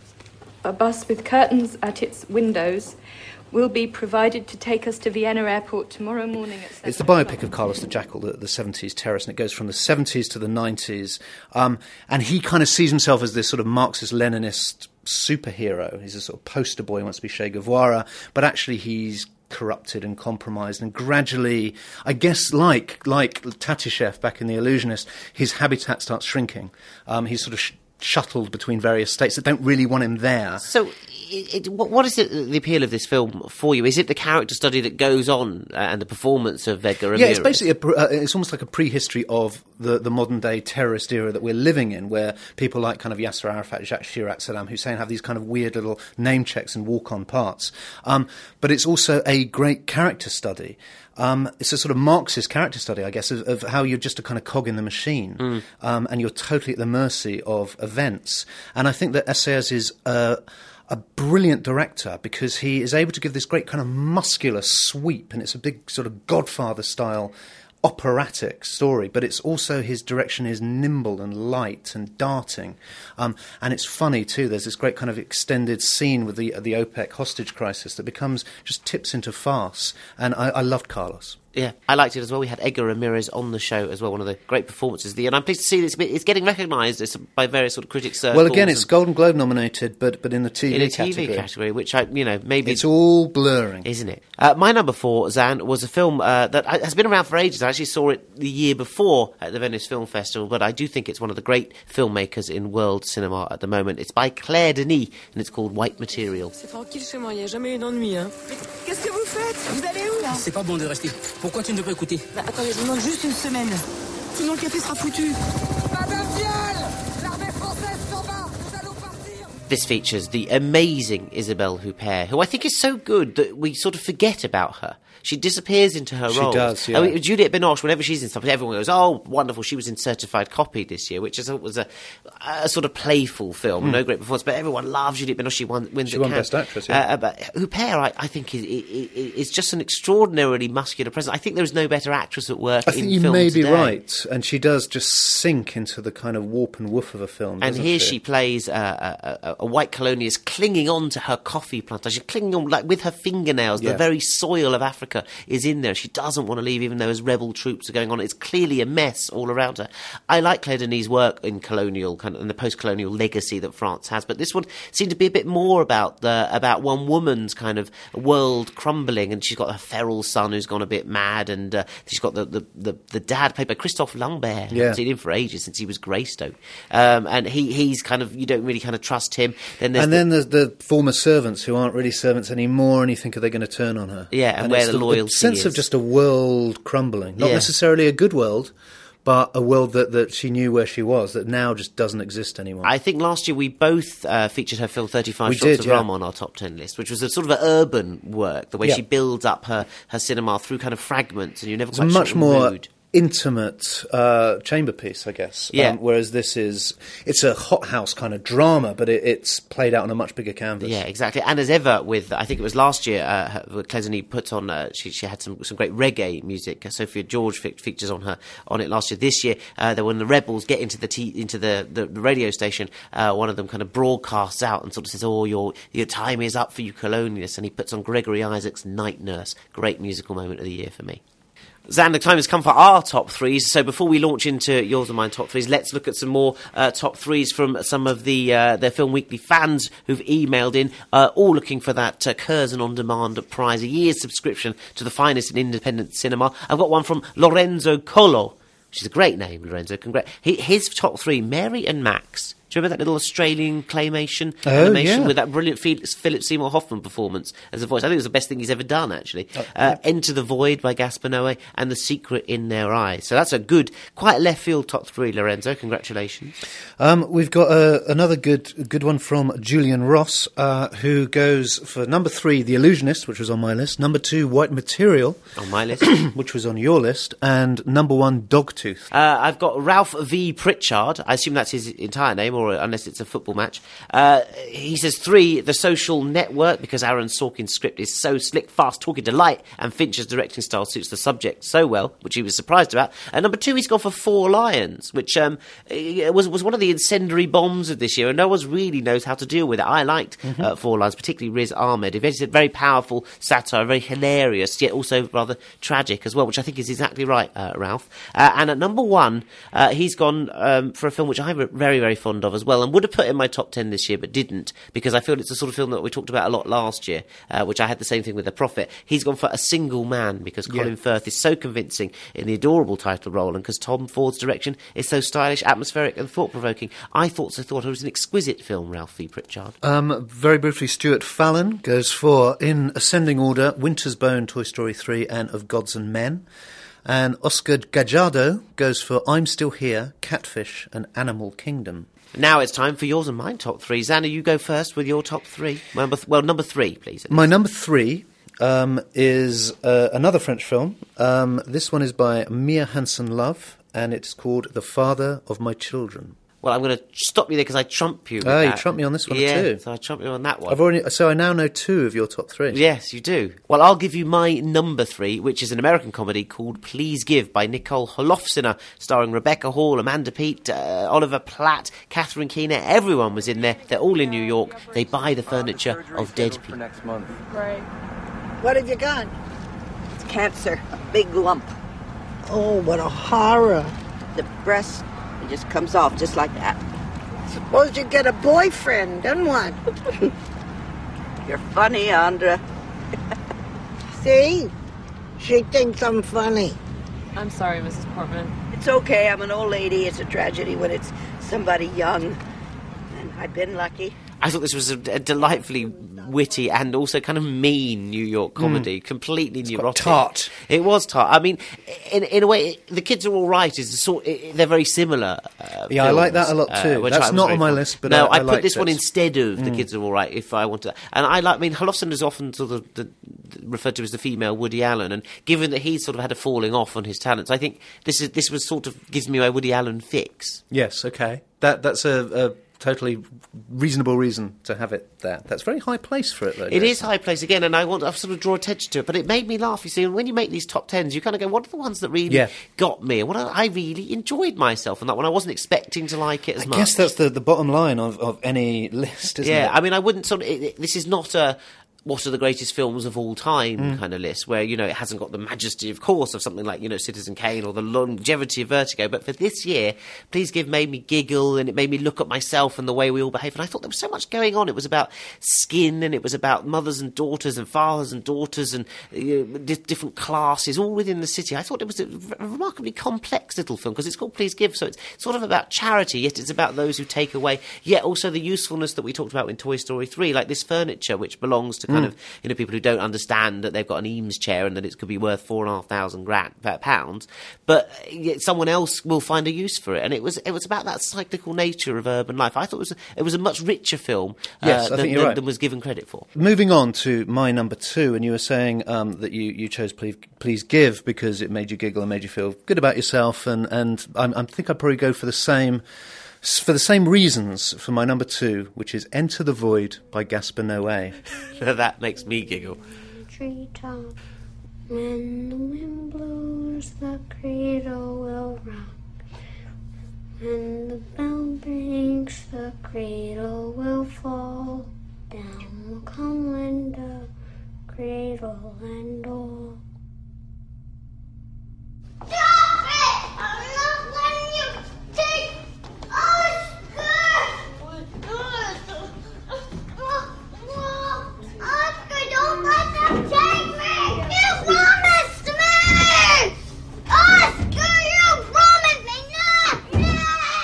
A bus with curtains at its windows will be provided to take us to Vienna Airport tomorrow morning at seven. It's the biopic of Carlos the Jackal, the, the seventies terrorist, and it goes from the seventies to the nineties. Um, and he kind of sees himself as this sort of Marxist-Leninist superhero. He's a sort of poster boy, he wants to be Che Guevara, but actually he's corrupted and compromised, and gradually, I guess, like like Tatishev back in The Illusionist, his habitat starts shrinking. Um, he's sort of sh- shuttled between various states that don't really want him there. So, it, it, what, what is it, the appeal of this film for you? Is it the character study that goes on uh, and the performance of Edgar Ramirez? Yeah, it's basically a, pr- uh, it's almost like a prehistory of the, the modern day terrorist era that we're living in, where people like kind of Yasser Arafat, Jacques Chirac, Saddam Hussein have these kind of weird little name checks and walk on parts. Um, but it's also a great character study. Um, it's a sort of Marxist character study, I guess, of, of how you're just a kind of cog in the machine, Mm. um, and you're totally at the mercy of events. And I think that Assayas is uh, a brilliant director because he is able to give this great kind of muscular sweep, and it's a big sort of Godfather-style operatic story, but it's also his direction is nimble and light and darting, um, and it's funny too. There's this great kind of extended scene with the the OPEC hostage crisis that becomes just tips into farce, and I, I loved Carlos. Yeah, I liked it as well. We had Edgar Ramirez on the show as well, one of the great performances of the year. And I'm pleased to see this. It's getting recognised by various sort of critics circles. Well, again, it's Golden Globe nominated, but but in the T V in a category. T V category, which I, you know, maybe it's all blurring, isn't it? Uh, my number four, Zan, was a film uh, that has been around for ages. I actually saw it the year before at the Venice Film Festival, but I do think it's one of the great filmmakers in world cinema at the moment. It's by Claire Denis, and it's called White Material. C'est tranquille chez moi, il n'y a jamais eu d'ennui, hein. Mais qu'est-ce que vous faites? Vous allez où, là? C'est pas bon de rester. Pourquoi tu ne veux pas écouter? Bah, attendez, je vous demande juste une semaine. Sinon, le café sera foutu. Madame Vielle, l'armée française s'en va. Nous allons partir. This features the amazing Isabelle Huppert, who I think is so good that we sort of forget about her. She disappears into her She role. does, yeah. I mean, Juliette Binoche, whenever she's in stuff, everyone goes, "Oh, wonderful! She was in Certified Copy this year," which is a, was a, a sort of playful film, Mm. no great performance, but everyone loves Juliette Binoche. She won, wins She at won Cannes. Best Actress, yeah. Uh, but Huppert, I, I think, is, is, is just an extraordinarily muscular presence. I think there is no better actress at work I in think you film may be today. right, and she does just sink into the kind of warp and woof of a film. And doesn't here she? she plays uh, a, a, a white colonialist clinging on to her coffee plantation, clinging on like with her fingernails. Yeah. The very soil of Africa is in there. She doesn't want to leave, even though as rebel troops are going on. It's clearly a mess all around her. I like Claire Denis' work in colonial, kind of, in the post-colonial legacy that France has, but this one seemed to be a bit more about the about one woman's kind of world crumbling, and she's got her feral son who's gone a bit mad, and uh, she's got the, the, the, the dad played by Christophe Lambert. I Yeah. haven't seen him for ages, since he was Greystoke. Um, and he, he's kind of, you don't really kind of trust him. Then there's And the, then there's the former servants who aren't really servants anymore, and you think, are they going to turn on her? Yeah, and where it's the loyalty sense of is. just a world crumbling. Not Yeah. necessarily a good world, but a world that, that she knew where she was, that now just doesn't exist anymore. I think last year we both uh, featured her film thirty-five We Shots did, of yeah. Rum on our top ten list, which was a sort of an urban work, the way Yeah. she builds up her, her cinema through kind of fragments, and you never It's a quite much sure the more mood. intimate uh, chamber piece, I guess. Yeah. Um, whereas this is, it's a hothouse kind of drama, but it, it's played out on a much bigger canvas. Yeah, exactly. And as ever, with I think it was last year, uh, her- Claire Denis put on. Uh, she, she had some, some great reggae music. Sophia George fe- features on her on it last year. This year, uh, there when the rebels get into the t- into the, the, the radio station, uh, one of them kind of broadcasts out and sort of says, "Oh, your your time is up for you, colonialists," and he puts on Gregory Isaacs' Night Nurse. Great musical moment of the year for me. Zan, the time has come for our top threes. So before we launch into yours and mine top threes, let's look at some more uh, top threes from some of the uh, their Film Weekly fans who've emailed in, uh, all looking for that uh, Curzon On Demand prize, a year's subscription to the finest in independent cinema. I've got one from Lorenzo Colo, which is a great name, Lorenzo. Congrats. He, his top three, Mary and Max. Do you remember that little Australian claymation Oh, animation yeah. with that brilliant Felix, Philip Seymour Hoffman performance as a voice? I think it was the best thing he's ever done, actually. Oh, uh, Enter the Void by Gaspar Noé and The Secret in Their Eyes. So that's a good, quite left field top three, Lorenzo. Congratulations. Um, we've got uh, another good good one from Julian Ross, uh, who goes for number three, The Illusionist, which was on my list, number two, White Material, On my list. which was on your list, and number one, Dogtooth. Uh, I've got Ralph V. Pritchard. I assume that's his entire name, or unless it's a football match. Uh, he says three, The Social Network, because Aaron Sorkin's script is so slick, fast, talking delight, and Fincher's directing style suits the subject so well, which he was surprised about. And number two, he's gone for Four Lions, which um, eh, was was one of the incendiary bombs of this year, and no one really knows how to deal with it. I liked Mm-hmm. uh, Four Lions, particularly Riz Ahmed. It's a very powerful satire, very hilarious, yet also rather tragic as well, which I think is exactly right, uh, Ralph. Uh, and at number one, uh, he's gone um, for a film which I'm very, very fond of as well, and would have put in my top ten this year, but didn't, because I feel it's the sort of film that we talked about a lot last year, uh, which I had the same thing with The Prophet. He's gone for A Single Man, because Colin Yeah. Firth is so convincing in the adorable title role, and because Tom Ford's direction is so stylish, atmospheric, and thought-provoking. I thought so thought it was an exquisite film, Ralph V. Pritchard. Um, very briefly, Stuart Fallon goes for, in ascending order, Winter's Bone, Toy Story three, and Of Gods and Men. And Oscar Gallardo goes for I'm Still Here, Catfish, and Animal Kingdom. Now it's time for yours and mine top three. Xana, you go first with your top three. Number th- well, number three, please. My number three um, is uh, another French film. Um, this one is by Mia Hansen-Love, and it's called The Father of My Children. Well, I'm going to stop you there because I trump you. with Ah, you that. trumped me on this one yeah, too. so I trump you on that one. I've already, so I now know two of your top three. Yes, you do. Well, I'll give you my number three, which is an American comedy called Please Give by Nicole Holofcener, starring Rebecca Hall, Amanda Peet, uh, Oliver Platt, Catherine Keener. Everyone was in there. They're all in New York. They buy the furniture of dead people. Next month. Right. What have you got? It's cancer, a big lump. Oh, what a horror. The breast, it just comes off just like that. Suppose you get a boyfriend, then what? You're funny, Andra. See? She thinks I'm funny. I'm sorry, Missus Portman. It's okay, I'm an old lady. It's a tragedy when it's somebody young. And I've been lucky. I thought this was a, a delightfully witty and also kind of mean New York comedy, mm. completely it's neurotic. Tart. It was tart. I mean, in in a way, it, The Kids Are All Right is the sort. It, they're very similar. Uh, yeah, films, I like that a lot too. Uh, That's not on my fun. list, but no, I, I, I put liked this it. one instead of mm. The Kids Are All Right if I wanted. And I like. I mean, Holofcener is often sort of the, referred to as the female Woody Allen, and given that he's sort of had a falling off on his talents, I think this is this was sort of gives me my Woody Allen fix. Yes, okay. That That's a... a totally reasonable reason to have it there. That's very high place for it, though. It Jason. is high place again, and I want to sort of draw attention to it. But it made me laugh. You see, and when you make these top tens, you kind of go, "What are the ones that really yeah. got me?" And what I, I really enjoyed myself on that one. I wasn't expecting to like it as I much. I guess that's the, the bottom line of, of any list, isn't yeah, it? Yeah, I mean, I wouldn't sort of. It, it, this is not a. What are the greatest films of all time mm. kind of list, where, you know, it hasn't got the majesty, of course, of something like, you know, Citizen Kane or the longevity of Vertigo. But for this year, Please Give made me giggle, and it made me look at myself and the way we all behave. And I thought there was so much going on. It was about skin, and it was about mothers and daughters and fathers and daughters and you know, di- different classes, all within the city. I thought it was a, a remarkably complex little film, because it's called Please Give, so it's sort of about charity, yet it's about those who take away, yet also the usefulness that we talked about in Toy Story three, like this furniture, which belongs to kind Mm. of, you know, people who don't understand that they've got an Eames chair and that it could be worth four and a half thousand grand, pounds, but yet someone else will find a use for it. And it was it was about that cyclical nature of urban life. I thought it was a, it was a much richer film uh, yes, I than, think you're than, right. than was given credit for. Moving on to my number two, and you were saying um, that you, you chose Please, Please Give because it made you giggle and made you feel good about yourself, and, and I, I think I'd probably go for the same for the same reasons for my number two, which is Enter the Void by Gaspar Noé. That makes me giggle. Treetop. When the wind blows, the cradle will rock. When the bell rings, the cradle will fall. Down will come window, cradle and door. Stop it! I'm not letting you take Oscar! Oscar, don't let them take me! You promised me! Oscar, you promised me! No!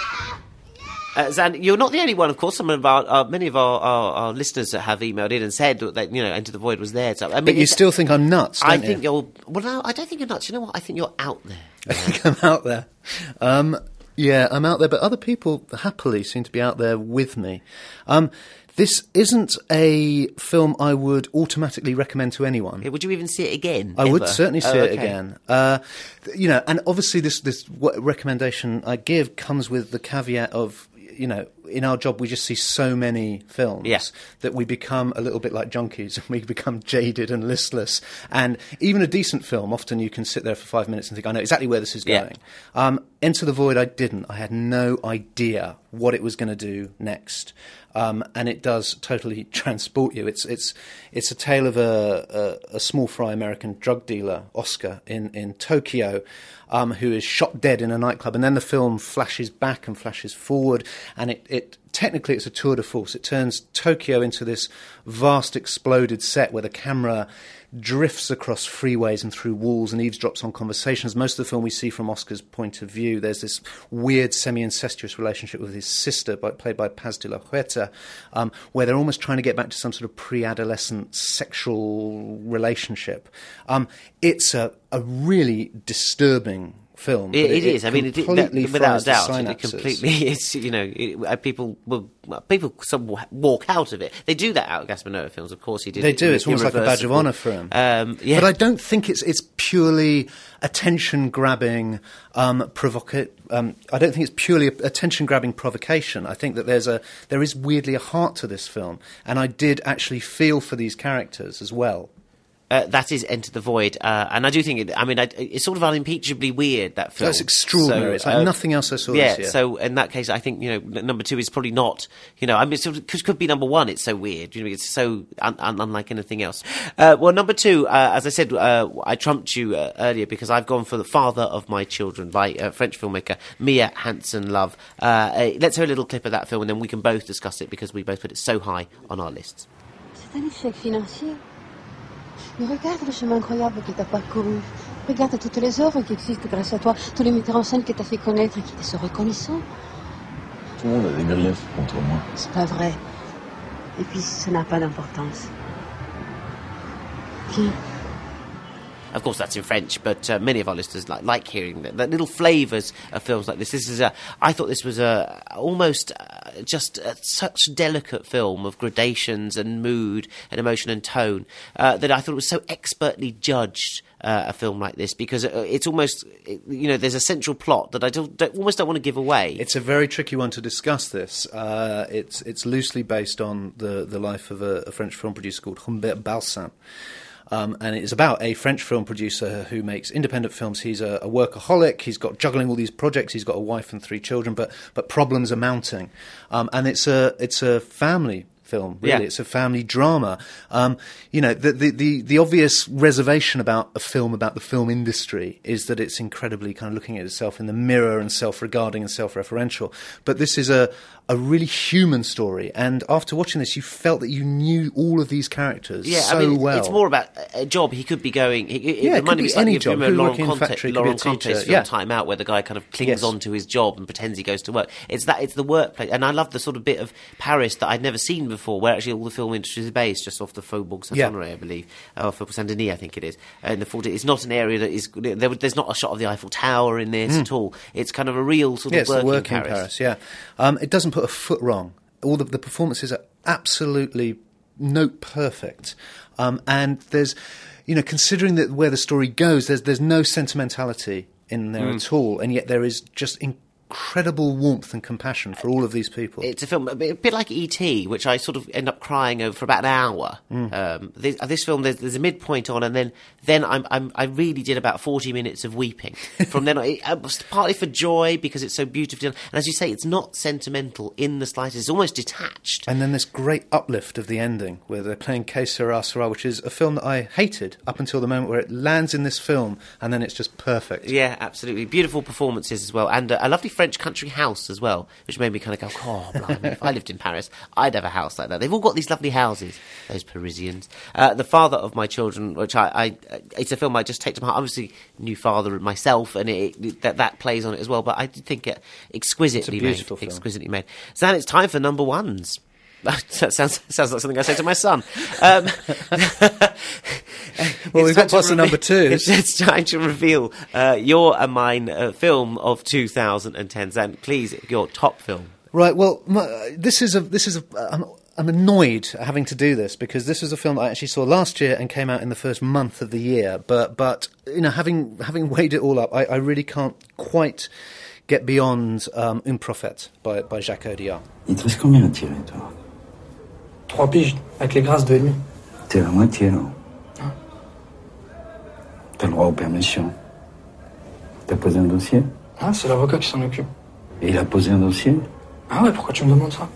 Uh, Zan, you're not the only one, of course. Some of our, uh, many of our, our, our listeners that have emailed in and said that, you know, Enter the Void was there. So, I mean, but you still think I'm nuts, don't I you? think you're... Well, no, I don't think you're nuts. You know what? I think you're out there. I think I'm out there. Um, yeah, I'm out there, but other people happily seem to be out there with me. Um, this isn't a film I would automatically recommend to anyone. Yeah, would you even see it again? I ever? would certainly see oh, it okay. again. Uh, you know, and obviously this, this w- recommendation I give comes with the caveat of, you know, in our job we just see so many films yeah. that we become a little bit like junkies and we become jaded and listless. And even a decent film, often you can sit there for five minutes and think, I know exactly where this is going. Yeah. Um, Enter the Void, I didn't. I had no idea what it was going to do next. Um, and it does totally transport you. It's it's it's a tale of a, a, a small fry American drug dealer, Oscar, in, in Tokyo, um, who is shot dead in a nightclub. And then the film flashes back and flashes forward, and it, it technically it's a tour de force. It turns Tokyo into this vast exploded set where the camera drifts across freeways and through walls and eavesdrops on conversations. Most of the film we see from Oscar's point of view. There's this weird semi-incestuous relationship with his sister, by, played by Paz de la Huerta, um, where they're almost trying to get back to some sort of pre-adolescent sexual relationship. Um, it's a, a really disturbing film. It, it, it is. I mean, it, that, without a doubt, synapses. it completely. It's you know, it, people will people some will walk out of it. They do that out of Gaspar Noé films. Of course, he did. They it, do. It's almost like a badge of honour for him. Um, yeah. But I don't think it's it's purely attention grabbing, um, provoca- um I don't think it's purely attention grabbing provocation. I think that there's a there is weirdly a heart to this film, and I did actually feel for these characters as well. Uh, that is Enter the Void, uh, and I do think it. I mean, I, it's sort of unimpeachably weird, that film. That's extraordinary. So, it's like uh, nothing else I saw yeah, this year. so in that case, I think, you know, n- number two is probably not. You know, I mean, it sort of could, could be number one. It's so weird. You know, it's so un- un- unlike anything else. Uh, well, number two, uh, as I said, uh, I trumped you uh, earlier because I've gone for The Father of My Children by uh, French filmmaker Mia Hansen-Love. Uh, uh, let's hear a little clip of that film, and then we can both discuss it because we both put it so high on our lists. C'est un échec financier. Mais regarde le chemin incroyable que tu as parcouru. Regarde toutes les œuvres qui existent grâce à toi, tous les metteurs en scène que tu as fait connaître et qui te sont reconnaissants. Tout le monde a des griefs contre moi. C'est pas vrai. Et puis, ça n'a pas d'importance. Qui? Of course, that's in French, but uh, many of our listeners like, like hearing that, that little flavours of films like this. This is a. I thought this was a almost uh, just uh, such delicate film of gradations and mood and emotion and tone uh, that I thought it was so expertly judged. Uh, a film like this, because it's almost, you know, there's a central plot that I don't, don't, almost don't want to give away. It's a very tricky one to discuss this. Uh, it's it's loosely based on the, the life of a, a French film producer called Humbert Balsin. Um, and it's about a French film producer who makes independent films. He's a, a workaholic. He's got juggling all these projects. He's got a wife and three children, but but problems are mounting. Um, and it's a it's a family film, really. Yeah. It's a family drama. Um, you know, the, the, the, the obvious reservation about a film, about the film industry, is that it's incredibly kind of looking at itself in the mirror and self-regarding and self-referential. But this is a, a really human story. And after watching this, you felt that you knew all of these characters yeah, so I mean, well. It's more about a job. He could be going... He, it yeah, it could be any job. Could Laurent work in factory, Laurent could be a teacher. Conte's film Yeah. Time Out, where the guy kind of clings Yes. on to his job and pretends he goes to work. It's that. It's the workplace. And I love the sort of bit of Paris that I'd never seen before, where actually all the film industry is based, just off the Faubourg Saint-Honoré, Yeah. I believe, or Faubourg Saint-Denis, I think it is. In the forties, it's not an area that is. There, there's not a shot of the Eiffel Tower in this Mm. at all. It's kind of a real sort yeah, of it's working, the working Paris. Paris. Yeah, um, it doesn't put a foot wrong. All the, the performances are absolutely note perfect, um, and there's, you know, considering that where the story goes, there's there's no sentimentality in there Mm. at all, and yet there is just incredible warmth and compassion for all of these people. It's a film a bit, a bit like E T, which I sort of end up crying over for about an hour. Mm. Um, this, this film, there's, there's a midpoint on, and then then I'm, I'm I really did about forty minutes of weeping. From then on, it, it was partly for joy because it's so beautifully done, and as you say, it's not sentimental in the slightest. It's almost detached. And then this great uplift of the ending, where they're playing Que Sera Sera, which is a film that I hated up until the moment where it lands in this film, and then it's just perfect. Yeah, absolutely. Beautiful performances as well, and uh, a lovely French country house as well, which made me kind of go, oh, blimey, if I lived in Paris, I'd have a house like that. They've all got these lovely houses, those Parisians. Uh, the Father of My Children, which I, I it's a film I just take to my heart. Obviously, new father myself, and it, it, that, that plays on it as well, but I did think it exquisitely It's a beautiful made. film. Exquisitely made. So then it's time for number ones. That sounds sounds like something I say to my son. Um, Well, we've got time past to the number twos. It's, it's time to reveal uh, your and mine uh, film of two thousand ten. Zan, please, your top film. Right. Well, my, this is a this is a. I'm, I'm annoyed at having to do this because this was a film that I actually saw last year and came out in the first month of the year. But but you know, having having weighed it all up, I, I really can't quite get beyond um, Un Prophète by by Jacques Audiard. Il te reste combien à tirer, toi? Trois piges, avec les grâces de demi. T'es la moitié, non? T'as le droit aux permissions. T'as posé un dossier? Ah, c'est l'avocat qui s'en occupe. Et il a posé un dossier? Ah ouais, pourquoi tu me demandes ça?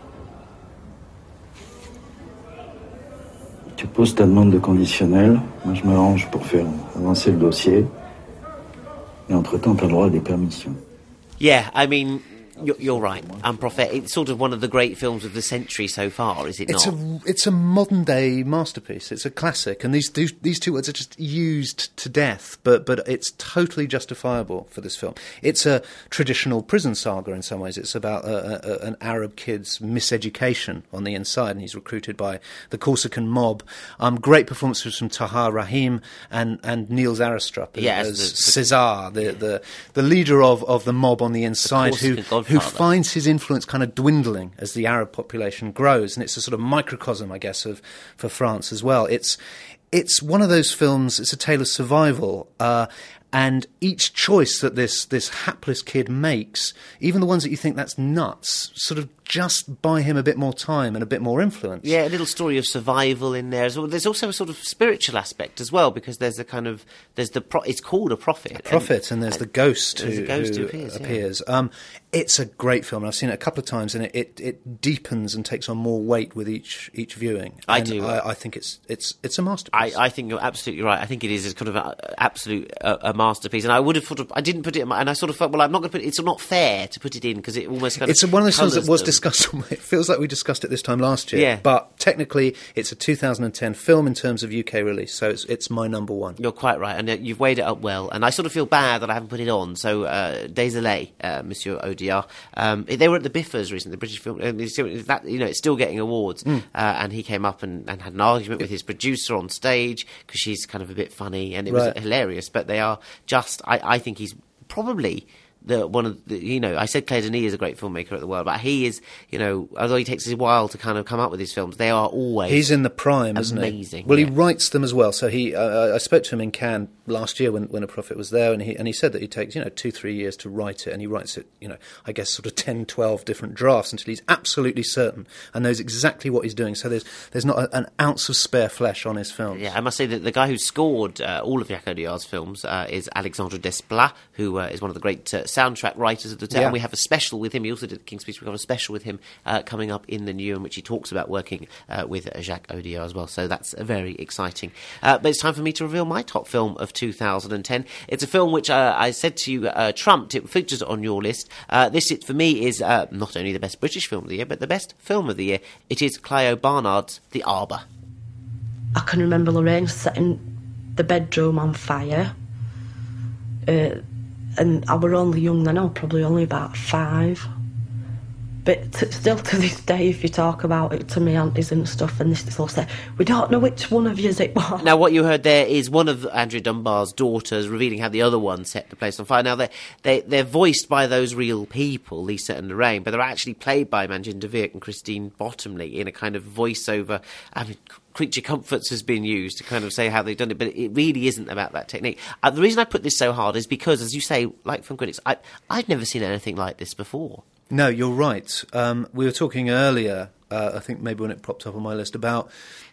Tu poses ta demande de conditionnel, moi je m'arrange pour faire avancer le dossier. Et entre-temps, t'as le droit à des permissions. Yeah, I mean, you're, you're right. Un Prophète, it's sort of one of the great films of the century so far, is it It's not? a it's a modern day masterpiece. It's a classic, and these these, these two words are just used to death. But but it's totally justifiable for this film. It's a traditional prison saga in some ways. It's about a, a, an Arab kid's miseducation on the inside, and he's recruited by the Corsican mob. Um, great performances from Tahar Rahim and and Niels Arastrup as, Yeah, as as the- the- César, the, the the leader of, of the mob on the inside, who Corsican godfather. who finds his influence kind of dwindling as the Arab population grows, and it's a sort of microcosm, I guess, of for France as well. It's it's one of those films. It's a tale of survival, uh, and each choice that this this hapless kid makes, even the ones that you think that's nuts, sort of just buy him a bit more time and a bit more influence. Yeah, a little story of survival in there as well. There's also a sort of spiritual aspect as well, because there's a kind of there's the pro- it's called a prophet. A prophet, and, and there's the ghost there's who, a ghost who who appears. yeah. appears. Um, it's a great film. I've seen it a couple of times, and it, it, it deepens and takes on more weight with each each viewing. I And do. I, I think it's it's it's a masterpiece. I, I think you're absolutely right. I think it is a kind of a, absolute a, a masterpiece, and I would have sort of I didn't put it in my, and I sort of felt well I'm not going to put it, it's not fair to put it in because it almost kind It's of one of those films that colours was them. discussed. It feels like we discussed it this time last year. Yeah. But technically, it's a two thousand ten film in terms of U K release, so it's it's my number one. You're quite right, and uh, you've weighed it up well. And I sort of feel bad that I haven't put it on. So, uh, Désolé, uh, Monsieur Audiard. Um, they were at the Biffers recently, the British film. Uh, it's still- that, you know, it's still getting awards. Mm. Uh, and he came up and, and had an argument with his producer on stage because she's kind of a bit funny, and it was Right. hilarious. But they are just, I, I think he's probably the one of the, you know, I said Claire Denis is a great filmmaker at the world, but he is, you know, although he takes a while to kind of come up with his films, they are always he's in the prime, amazing, isn't he? Amazing. Well, yeah. he writes them as well. So he, uh, I spoke to him in Cannes last year when, when A Prophet was there, and he and he said that he takes, you know, two, three years to write it, and he writes it, you know, I guess sort of ten, twelve different drafts until he's absolutely certain and knows exactly what he's doing. So there's there's not a, an ounce of spare flesh on his films. Yeah, I must say that the guy who scored uh, all of Jacques Audiard's films uh, is Alexandre Desplat, who uh, is one of the great uh, soundtrack writers of the time. Yeah. And we have a special with him. He also did King's Speech. We've got a special with him uh, coming up in the new, in which he talks about working uh, with uh, Jacques Audiard as well. So that's uh, very exciting. Uh, but it's time for me to reveal my top film of two thousand ten. It's a film which uh, I said to you uh, trumped. It features on your list. Uh, this, it, for me, is uh, not only the best British film of the year, but the best film of the year. It is Clio Barnard's The Arbour. I can remember Lorraine setting the bedroom on fire. Uh, and I were only young then, I was probably only about five. But t- still to this day, if you talk about it to me aunties and stuff, and this they'll say, we don't know which one of yous it was. Now, what you heard there is one of Andrea Dunbar's daughters revealing how the other one set the place on fire. Now, they're, they, they're voiced by those real people, Lisa and Lorraine, but they're actually played by Manjinder Virk and Christine Bottomley in a kind of voiceover. I mean, Creature Comforts has been used to kind of say how they've done it, but it really isn't about that technique. Uh, the reason I put this so hard is because, as you say, like film critics, I, I'd never seen anything like this before. No, you're right. Um, we were talking earlier, uh, I think maybe when it popped up on my list, about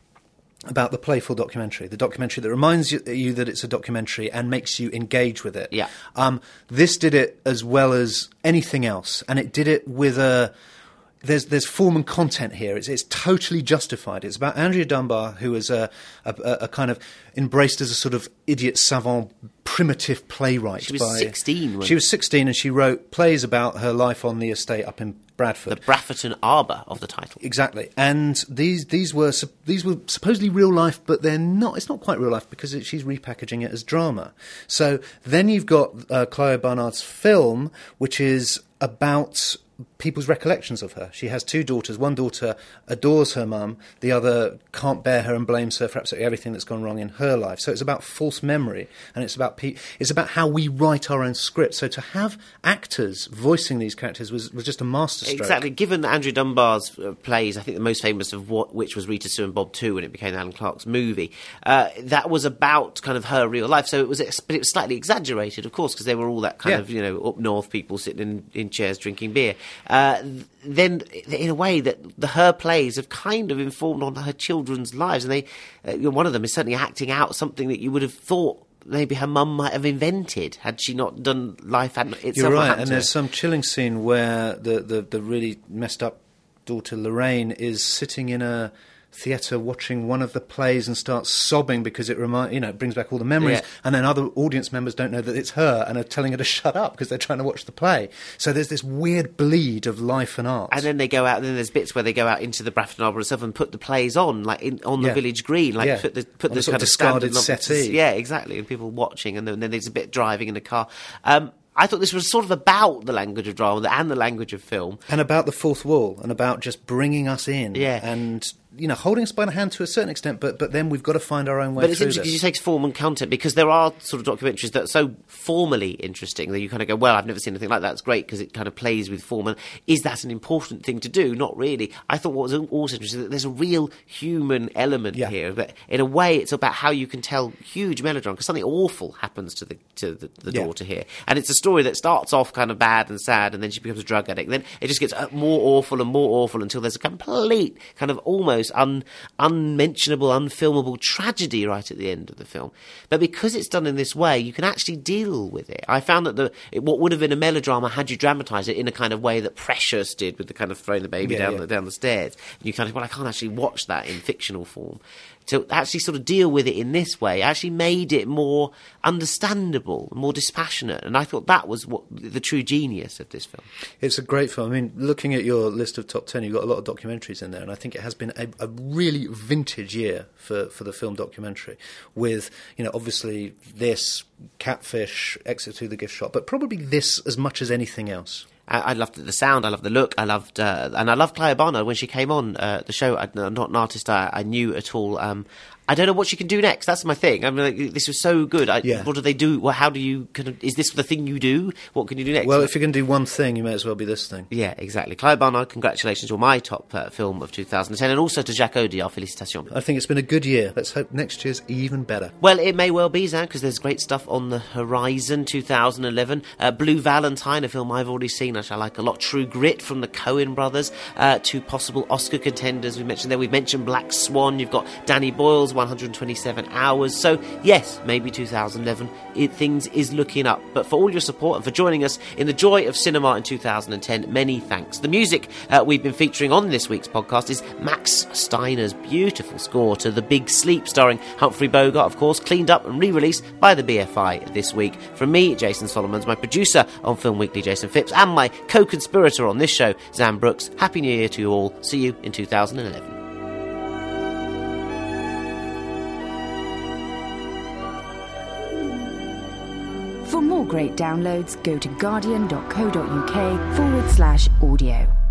about the playful documentary, the documentary that reminds you, you that it's a documentary and makes you engage with it. Yeah. Um, this did it as well as anything else, and it did it with a... There's there's form and content here. It's it's totally justified. It's about Andrea Dunbar, who is a a, a kind of embraced as a sort of idiot savant, primitive playwright. She was by, sixteen. She was sixteen, and she wrote plays about her life on the estate up in Bradford. The Brafferton Arbour of the title. Exactly. And these these were these were supposedly real life, but they're not. It's not quite real life because it, she's repackaging it as drama. So then you've got uh, Clio Barnard's film, which is about people's recollections of her. She has two daughters. One daughter adores her mum. The other can't bear her and blames her for absolutely everything that's gone wrong in her life. So it's about false memory, and it's about pe- it's about how we write our own script. So to have actors voicing these characters was, was just a masterstroke. Exactly. Given Andrea Dunbar's uh, plays, I think the most famous of what, which was Rita Sue and Bob two when it became Alan Clark's movie, uh, that was about kind of her real life. So it was, but it was slightly exaggerated, of course, because they were all that kind Yeah. of, you know, up north people sitting in, in chairs drinking beer. Uh, then, in a way, that the, her plays have kind of informed on her children's lives, and they, uh, you know, one of them is certainly acting out something that you would have thought maybe her mum might have invented had she not done life had itself. You're right, happened and to there's her. some chilling scene where the, the, the really messed up daughter Lorraine is sitting in a theatre watching one of the plays and starts sobbing because it remind you know it brings back all the memories, Yeah. and then other audience members don't know that it's her and are telling her to shut up because they're trying to watch the play. So there's this weird bleed of life and art. And then they go out, and then there's bits where they go out into the Brafton Arbour itself and put the plays on, like in, on the Yeah. village green, like Yeah. put the put On the a sort kind of of standard discarded lo- settee. Yeah, exactly, and people watching, and then, then there's a bit driving in the car. Um, I thought this was sort of about the language of drama and the language of film. And about the fourth wall, and about just bringing us in, Yeah. and you know, holding us by the hand to a certain extent, but but then we've got to find our own way But it's through interesting because you this. say form and content, because there are sort of documentaries that are so formally interesting that you kind of go, well, I've never seen anything like that. It's great because it kind of plays with form. And is that an important thing to do? Not really. I thought what was also interesting that there's a real human element Yeah. here. But in a way, it's about how you can tell huge melodrama, because something awful happens to the to the, the Yeah. daughter here, and it's a story that starts off kind of bad and sad, and then she becomes a drug addict. Then it just gets uh, more awful and more awful until there's a complete kind of almost un. unmentionable, unfilmable tragedy right at the end of the film. But because it's done in this way, you can actually deal with it. I found that the it, what would have been a melodrama had you dramatised it in a kind of way that Precious did, with the kind of throwing the baby Yeah, down yeah. the down the stairs. And you kind of, well, I can't actually watch that in fictional form. To actually sort of deal with it in this way actually made it more understandable, more dispassionate. And I thought that was what the true genius of this film. It's a great film. I mean, looking at your list of top ten, you've got a lot of documentaries in there, and I think it has been a, a really vintage year for, for the film documentary, with, you know, obviously this, Catfish, Exit Through the Gift Shop, but probably this as much as anything else. I, I loved the sound, I loved the look, I loved, uh, and I loved Clio Barnard when she came on uh, the show. I'm not an artist I, I knew at all. Um, I don't know what she can do next. That's my thing. I mean, like, this was so good. I, Yeah. What do they do? Well, how do you... Kind of, is this the thing you do? What can you do next? Well, if you're going to do one thing, you may as well be this thing. Yeah, exactly. Clive Barnard, congratulations. You're my top uh, film of two thousand ten. And also to Jacques Audiard, félicitations. I think it's been a good year. Let's hope next year's even better. Well, it may well be, Zan, because there's great stuff on the horizon. two thousand eleven, uh, Blue Valentine, a film I've already seen, which I like a lot. True Grit from the Coen brothers. Uh, two possible Oscar contenders we mentioned there. We've mentioned Black Swan. You've got Danny Boyle's one hundred twenty-seven hours. So, yes, maybe two thousand eleven, it, things is looking up. But for all your support and for joining us in the joy of cinema in two thousand ten, many thanks. The music uh, we've been featuring on this week's podcast is Max Steiner's beautiful score to The Big Sleep, starring Humphrey Bogart, of course, cleaned up and re-released by the B F I this week. From me, Jason Solomons, my producer on Film Weekly, Jason Phipps, and my co-conspirator on this show, Zan Brooks. Happy New Year to you all. See you in two thousand eleven. For more great downloads, go to guardian.co.uk forward slash audio.